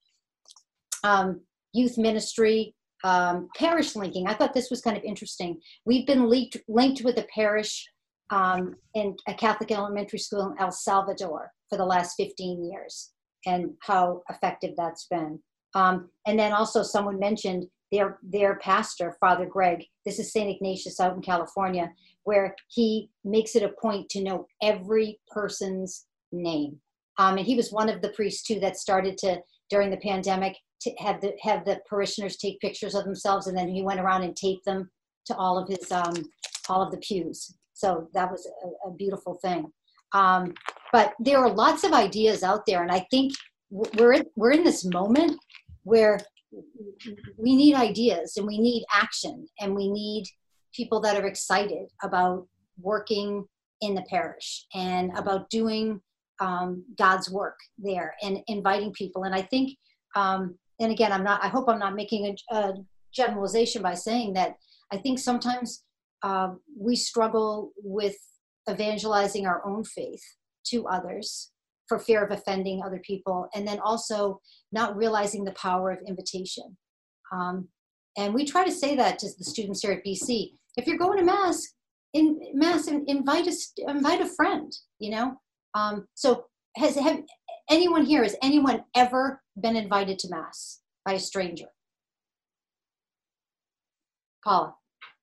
Youth ministry, parish linking. I thought this was kind of interesting. We've been linked with a parish in a Catholic elementary school in El Salvador for the last 15 years, and how effective that's been. And then also someone mentioned their pastor, Father Greg. This is St. Ignatius out in California, where he makes it a point to know every person's name. And he was one of the priests too that started to, during the pandemic, to have the parishioners take pictures of themselves, and then he went around and taped them to all of the pews. So that was a beautiful thing. But there are lots of ideas out there, and I think we're in this moment where we need ideas and we need action, and we need people that are excited about working in the parish and about doing God's work there and inviting people. And I think, and again, I hope I'm not making a generalization by saying that I think sometimes we struggle with evangelizing our own faith to others for fear of offending other people, and then also not realizing the power of invitation. And we try to say that to the students here at BC. If you're going to Mass, invite a friend, So has anyone ever been invited to Mass by a stranger? Paula?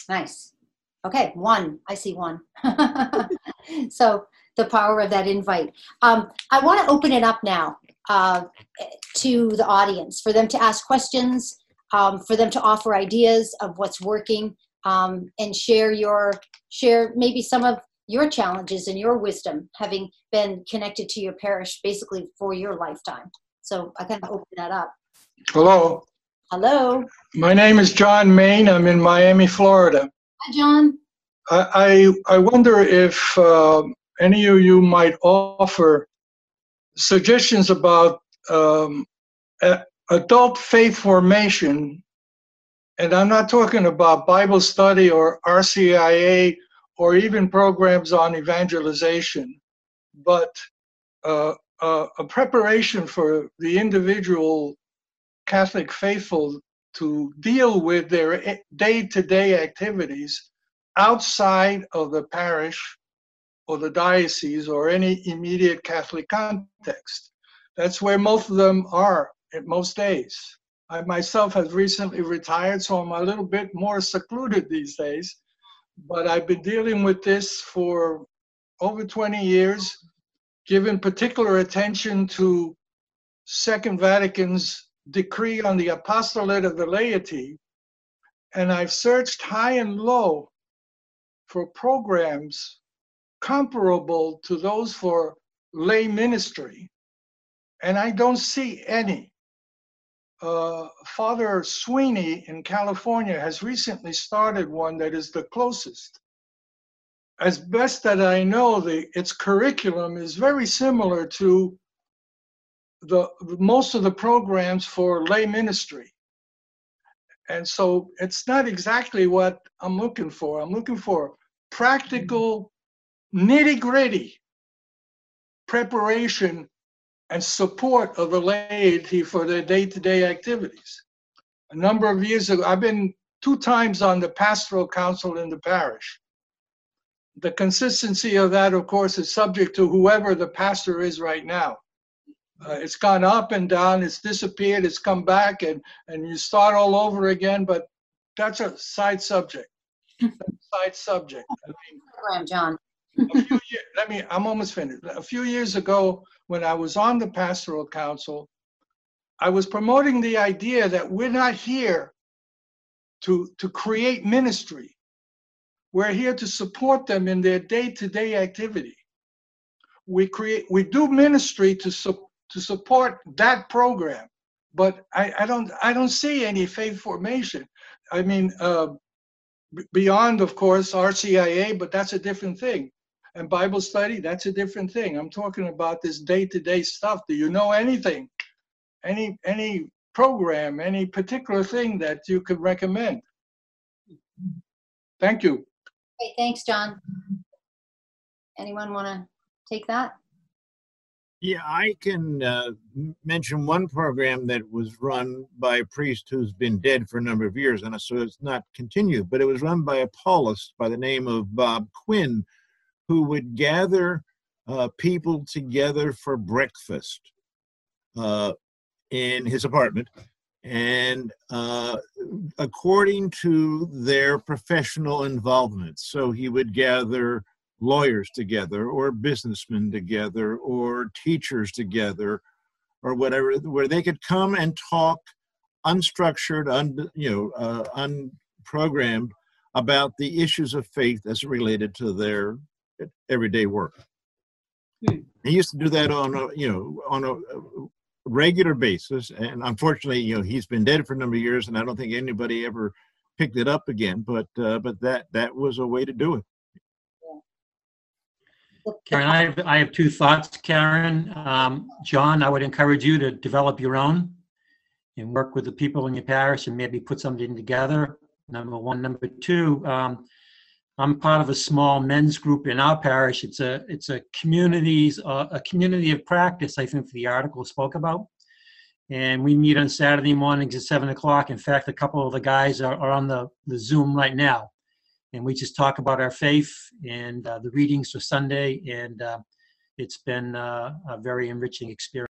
Nice. Okay, one. I see one. So the power of that invite. I want to open it up now to the audience for them to ask questions, for them to offer ideas of what's working, and share maybe some of your challenges and your wisdom, having been connected to your parish basically for your lifetime. So I kind of open that up.
Hello,
Hello.
my name is John Main. I'm in Miami, Florida.
Hi, John.
I wonder if any of you might offer suggestions about adult faith formation, and I'm not talking about Bible study or RCIA or even programs on evangelization, but a preparation for the individual Catholic faithful to deal with their day-to-day activities outside of the parish or the diocese or any immediate Catholic context. That's where most of them are at most days. I myself have recently retired, so I'm a little bit more secluded these days, but I've been dealing with this for over 20 years, giving particular attention to Second Vatican's decree on the apostolate of the laity, and I've searched high and low for programs comparable to those for lay ministry, and I don't see any. Father Sweeney in California has recently started one that is the closest. As best that I know, its curriculum is very similar to most of the programs for lay ministry. And so it's not exactly what I'm looking for. I'm looking for practical, nitty-gritty preparation and support of the laity for their day-to-day activities. A number of years ago, I've been 2 times on the pastoral council in the parish. The consistency of that, of course, is subject to whoever the pastor is right now. It's gone up and down, it's disappeared, it's come back, and you start all over again, but that's a side subject. Side subject.
Program, John.
I'm almost finished. A few years ago, when I was on the pastoral council, I was promoting the idea that we're not here to create ministry. We're here to support them in their day-to-day activity. We do ministry to support that program, but I don't see any faith formation. I mean, beyond, of course, RCIA, but that's a different thing. And Bible study, that's a different thing. I'm talking about this day-to-day stuff. Do you know anything? Any program, any particular thing that you could recommend? Thank you.
Great, thanks, John. Anyone want to take that?
Yeah, I can mention one program that was run by a priest who's been dead for a number of years, and so it's not continued, but it was run by a Paulist by the name of Bob Quinn, who would gather people together for breakfast in his apartment, and according to their professional involvement. So he would gather lawyers together, or businessmen together, or teachers together, or whatever, where they could come and talk unstructured, unprogrammed about the issues of faith as related to their everyday work. He used to do that on a regular basis, and unfortunately, he's been dead for a number of years, and I don't think anybody ever picked it up again. But that was a way to do it.
Karen, I have 2 thoughts, Karen. John, I would encourage you to develop your own and work with the people in your parish and maybe put something together. Number 1. Number 2, I'm part of a small men's group in our parish. It's a community of practice, I think the article spoke about. And we meet on Saturday mornings at 7 o'clock. In fact, a couple of the guys are on the Zoom right now. And we just talk about our faith and the readings for Sunday, and it's been a very enriching experience.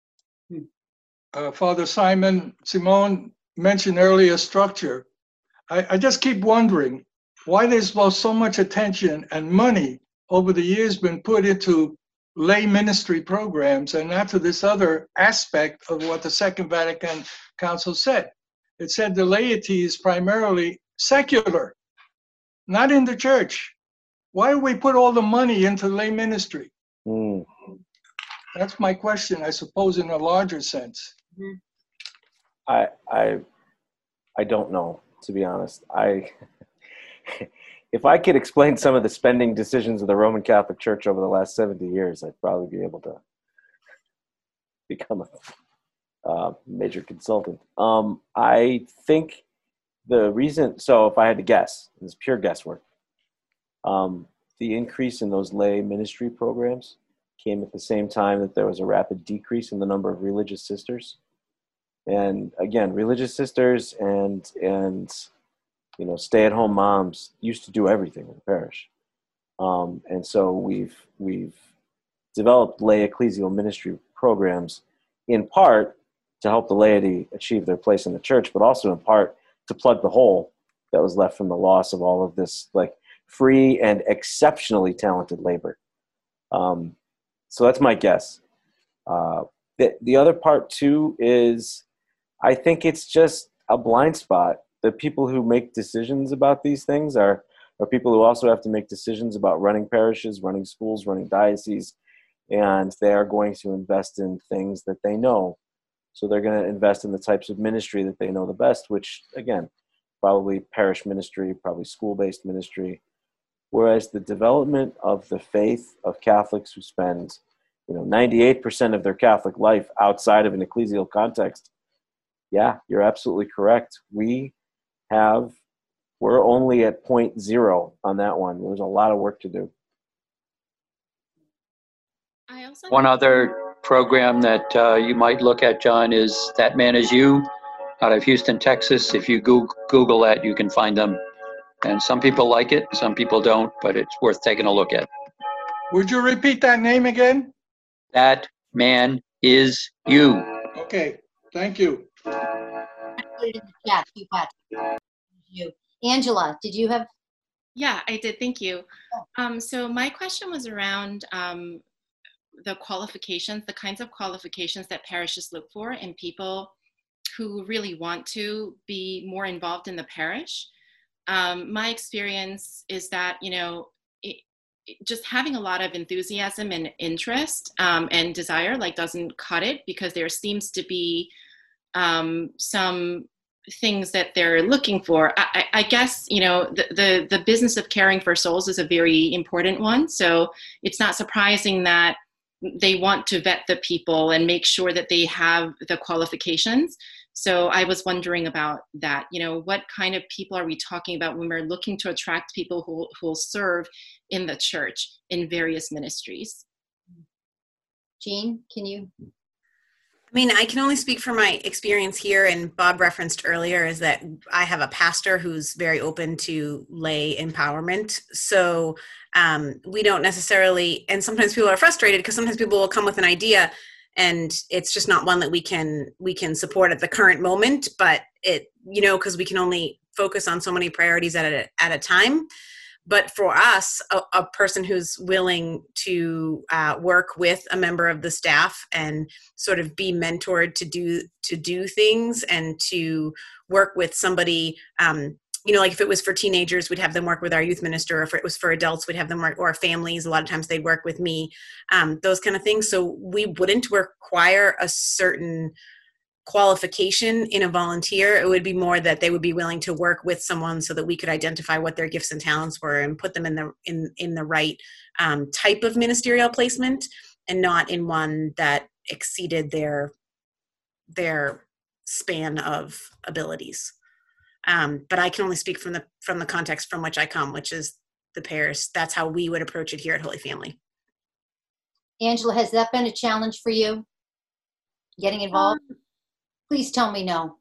Father Simon mentioned earlier structure. I just keep wondering why there's so much attention and money over the years been put into lay ministry programs and not to this other aspect of what the Second Vatican Council said. It said the laity is primarily secular, not in the church. Why do we put all the money into lay ministry?
Mm.
That's my question, I suppose, in a larger sense.
I don't know, to be honest. If I could explain some of the spending decisions of the Roman Catholic Church over the last 70 years, I'd probably be able to become a major consultant. I think the reason, so if I had to guess, this is pure guesswork, the increase in those lay ministry programs came at the same time that there was a rapid decrease in the number of religious sisters. And again, religious sisters and stay-at-home moms used to do everything in the parish. And so we've developed lay ecclesial ministry programs in part to help the laity achieve their place in the church, but also in part to plug the hole that was left from the loss of all of this like free and exceptionally talented labor. So that's my guess. The other part too is I think it's just a blind spot. The people who make decisions about these things are people who also have to make decisions about running parishes, running schools, running dioceses, and they are going to invest in things that they know. So they're going to invest in the types of ministry that they know the best, which, again, probably parish ministry, probably school-based ministry. Whereas the development of the faith of Catholics who spend 98% of their Catholic life outside of an ecclesial context, yeah, you're absolutely correct. We're only at 0.0 on that one. There's a lot of work to do.
One other program that you might look at, John, is That Man Is You out of Houston, Texas. If you Google that, you can find them. And some people like it, some people don't, but it's worth taking a look at.
Would you repeat that name again?
That Man Is You.
Okay, thank you.
I put it in the chat, you, Patrick. You. Angela, did you have?
Yeah, I did. Thank you. So my question was around the qualifications, the kinds of qualifications that parishes look for in people who really want to be more involved in the parish. My experience is that, just having a lot of enthusiasm and interest and desire doesn't cut it, because there seems to be some things that they're looking for. I guess, the business of caring for souls is a very important one. So it's not surprising that they want to vet the people and make sure that they have the qualifications. So I was wondering about that. What kind of people are we talking about when we're looking to attract people who will serve in the church in various ministries?
Jean, can you?
I mean, I can only speak from my experience here, and Bob referenced earlier is that I have a pastor who's very open to lay empowerment. So we don't necessarily, and sometimes people are frustrated because sometimes people will come with an idea and it's just not one that we can support at the current moment, but because we can only focus on so many priorities at a time. But for us, a person who's willing to work with a member of the staff and sort of be mentored to do things and to work with somebody, like if it was for teenagers, we'd have them work with our youth minister, or if it was for adults, we'd have them work, or families, a lot of times they'd work with me, those kind of things. So we wouldn't require a certain qualification in a volunteer. It would be more that they would be willing to work with someone so that we could identify what their gifts and talents were and put them in the right type of ministerial placement, and not in one that exceeded their span of abilities. But I can only speak from the context from which I come, which is the parish. That's how we would approach it here at Holy Family.
Angela, has that been a challenge for you, getting involved? Please tell me no.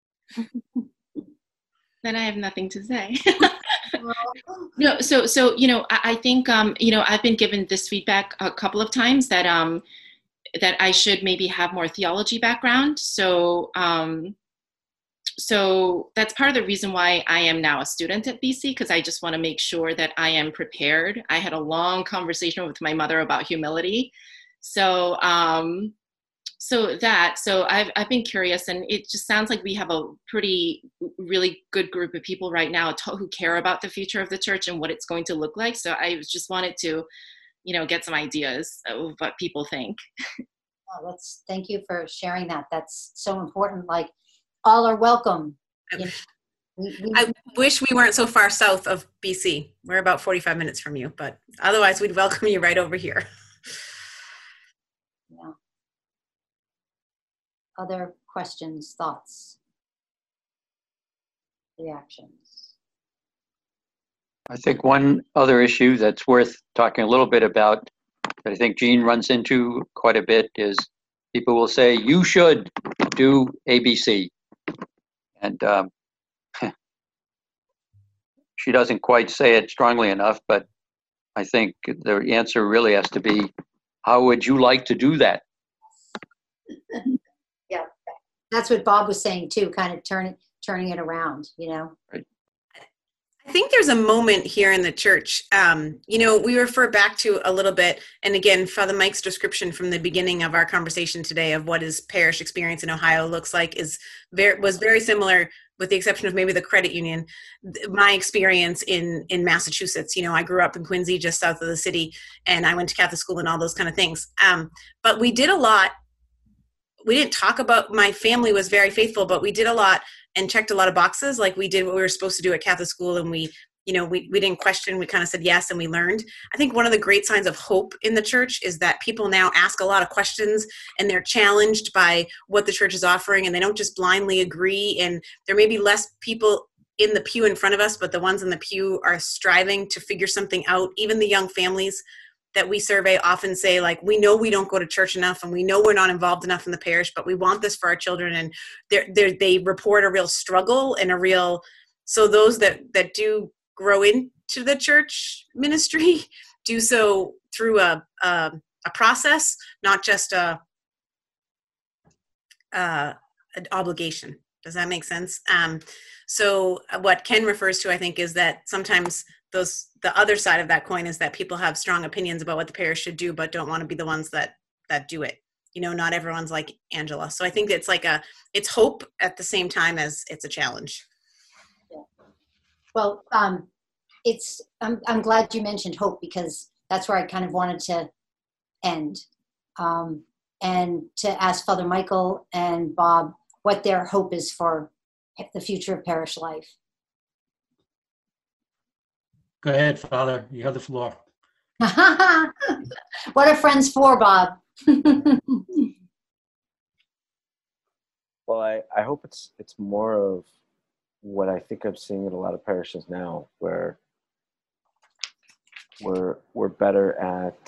Then I have nothing to say. No, so I think I've been given this feedback a couple of times that I should maybe have more theology background. So so that's part of the reason why I am now a student at BC, because I just want to make sure that I am prepared. I had a long conversation with my mother about humility. So so I've been curious, and it just sounds like we have a really good group of people right now who care about the future of the church and what it's going to look like. So I just wanted to, get some ideas of what people think.
Oh, thank you for sharing that. That's so important. Like, all are welcome.
I wish we weren't so far south of BC. We're about 45 minutes from you, but otherwise we'd welcome you right over here.
Yeah. Other questions, thoughts, reactions?
I think one other issue that's worth talking a little bit about, that I think Jean runs into quite a bit, is people will say, you should do ABC. And she doesn't quite say it strongly enough, but I think the answer really has to be, how would you like to do that?
Yeah, that's what Bob was saying too, kind of turning it around,
Right.
I think there's a moment here in the church. We refer back to a little bit, and again, Father Mike's description from the beginning of our conversation today of what his parish experience in Ohio looks like was very similar, with the exception of maybe the credit union. My experience in Massachusetts, I grew up in Quincy, just south of the city, and I went to Catholic school and all those kind of things. But we did a lot. We didn't talk about, my family was very faithful, but we did a lot and checked a lot of boxes. Like, we did what we were supposed to do at Catholic school, and we didn't question, we kind of said yes, and we learned. I think one of the great signs of hope in the church is that people now ask a lot of questions, and they're challenged by what the church is offering, and they don't just blindly agree. And there may be less people in the pew in front of us, but the ones in the pew are striving to figure something out. Even the young families that we survey often say, like, we know we don't go to church enough, and we know we're not involved enough in the parish, but we want this for our children. And they report a real struggle and so those that do grow into the church ministry do so through a process, not just an obligation. Does that make sense? So what Ken refers to, I think, is that sometimes the other side of that coin is that people have strong opinions about what the parish should do, but don't want to be the ones that do it. Not everyone's like Angela. So I think it's it's hope at the same time as it's a challenge.
Yeah. Well, I'm glad you mentioned hope, because that's where I kind of wanted to end, and to ask Father Michael and Bob what their hope is for the future of parish life.
Go ahead, Father. You have the floor.
What are friends for, Bob?
Well, I hope it's more of what I think I'm seeing in a lot of parishes now, where we're better at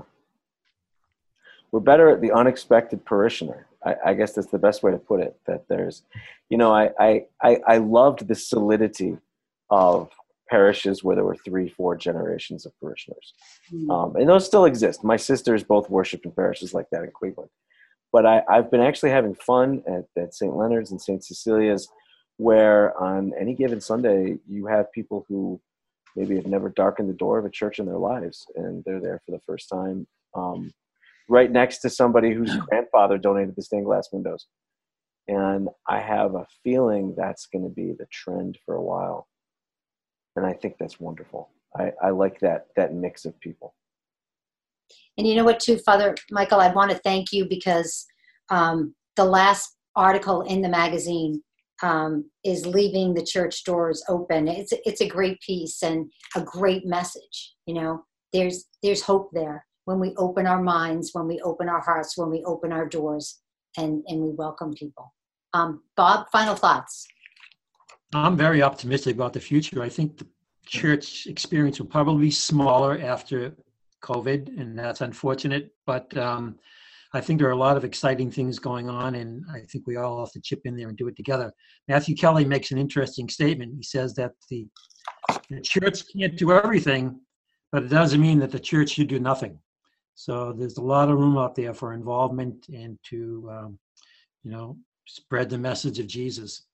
the unexpected parishioner. I guess that's the best way to put it. That there's, I loved the solidity of parishes where there were 3-4 generations of parishioners. And those still exist. My sisters both worship in parishes like that in Cleveland. But I've been actually having fun at St. Leonard's and St. Cecilia's, where on any given Sunday you have people who maybe have never darkened the door of a church in their lives, and they're there for the first time, right next to somebody whose grandfather donated the stained glass windows. And I have a feeling that's going to be the trend for a while. And I think that's wonderful. I like that mix of people.
And you know what, too, Father Michael, I want to thank you, because the last article in the magazine is leaving the church doors open. It's a great piece and a great message. There's hope there when we open our minds, when we open our hearts, when we open our doors, and we welcome people. Bob, final thoughts.
I'm very optimistic about the future. I think the church experience will probably be smaller after COVID, and that's unfortunate. But I think there are a lot of exciting things going on, and I think we all have to chip in there and do it together. Matthew Kelly makes an interesting statement. He says that the church can't do everything, but it doesn't mean that the church should do nothing. So there's a lot of room out there for involvement and to, spread the message of Jesus.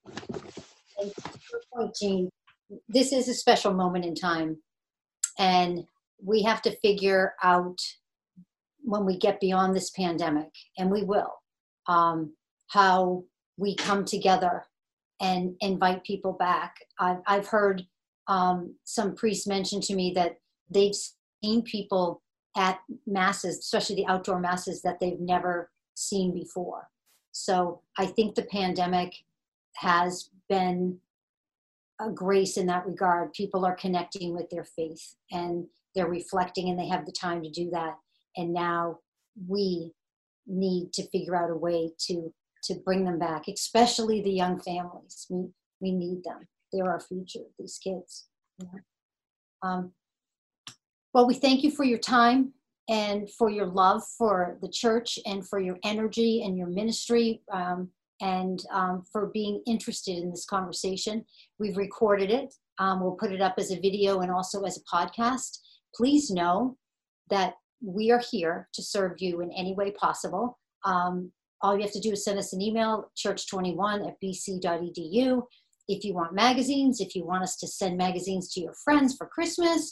And to your point, Jean, this is a special moment in time, and we have to figure out when we get beyond this pandemic, and we will, how we come together and invite people back. I've heard some priests mention to me that they've seen people at masses, especially the outdoor masses, that they've never seen before. So I think the pandemic has been a grace in that regard. People are connecting with their faith and they're reflecting, and they have the time to do that. And now we need to figure out a way to bring them back, especially the young families. We need them. They're our future, these kids. Well, we thank you for your time and for your love for the church and for your energy and your ministry, and for being interested in this conversation. We've recorded it. We'll put it up as a video and also as a podcast. Please know that we are here to serve you in any way possible. All you have to do is send us an email, church21@bc.edu. If you want magazines, if you want us to send magazines to your friends for Christmas,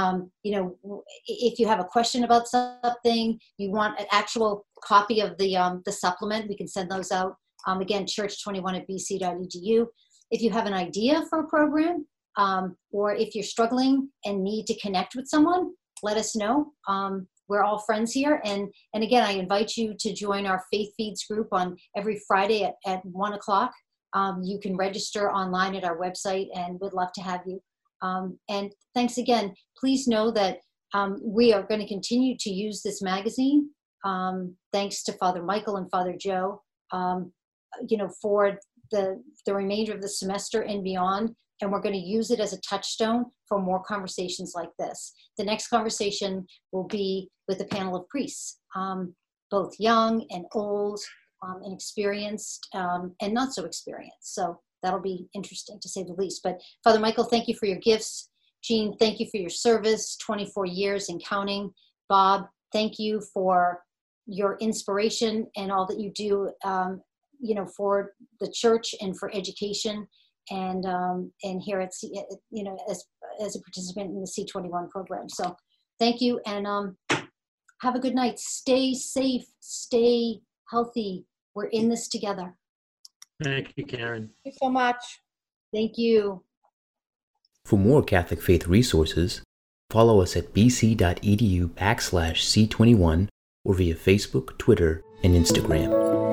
if you have a question about something, you want an actual copy of the supplement, we can send those out. Again, church21@bc.edu. If you have an idea for a program, or if you're struggling and need to connect with someone, let us know. We're all friends here. And again, I invite you to join our Faith Feeds group on every Friday at 1 o'clock. You can register online at our website, and we'd love to have you. And thanks again. Please know that we are going to continue to use this magazine, thanks to Father Michael and Father Joe, for the remainder of the semester and beyond. And we're going to use it as a touchstone for more conversations like this. The next conversation will be with a panel of priests, both young and old, and experienced, and not so experienced. So that'll be interesting, to say the least. But Father Michael, thank you for your gifts. Jean, thank you for your service, 24 years and counting. Bob, thank you for your inspiration and all that you do, for the church and for education, and here at as a participant in the C21 program. So thank you, and have a good night. Stay safe, stay healthy. We're in this together.
Thank you, Karen.
Thank you so much.
Thank you.
For more Catholic faith resources, follow us at bc.edu/C21 or via Facebook, Twitter, and Instagram.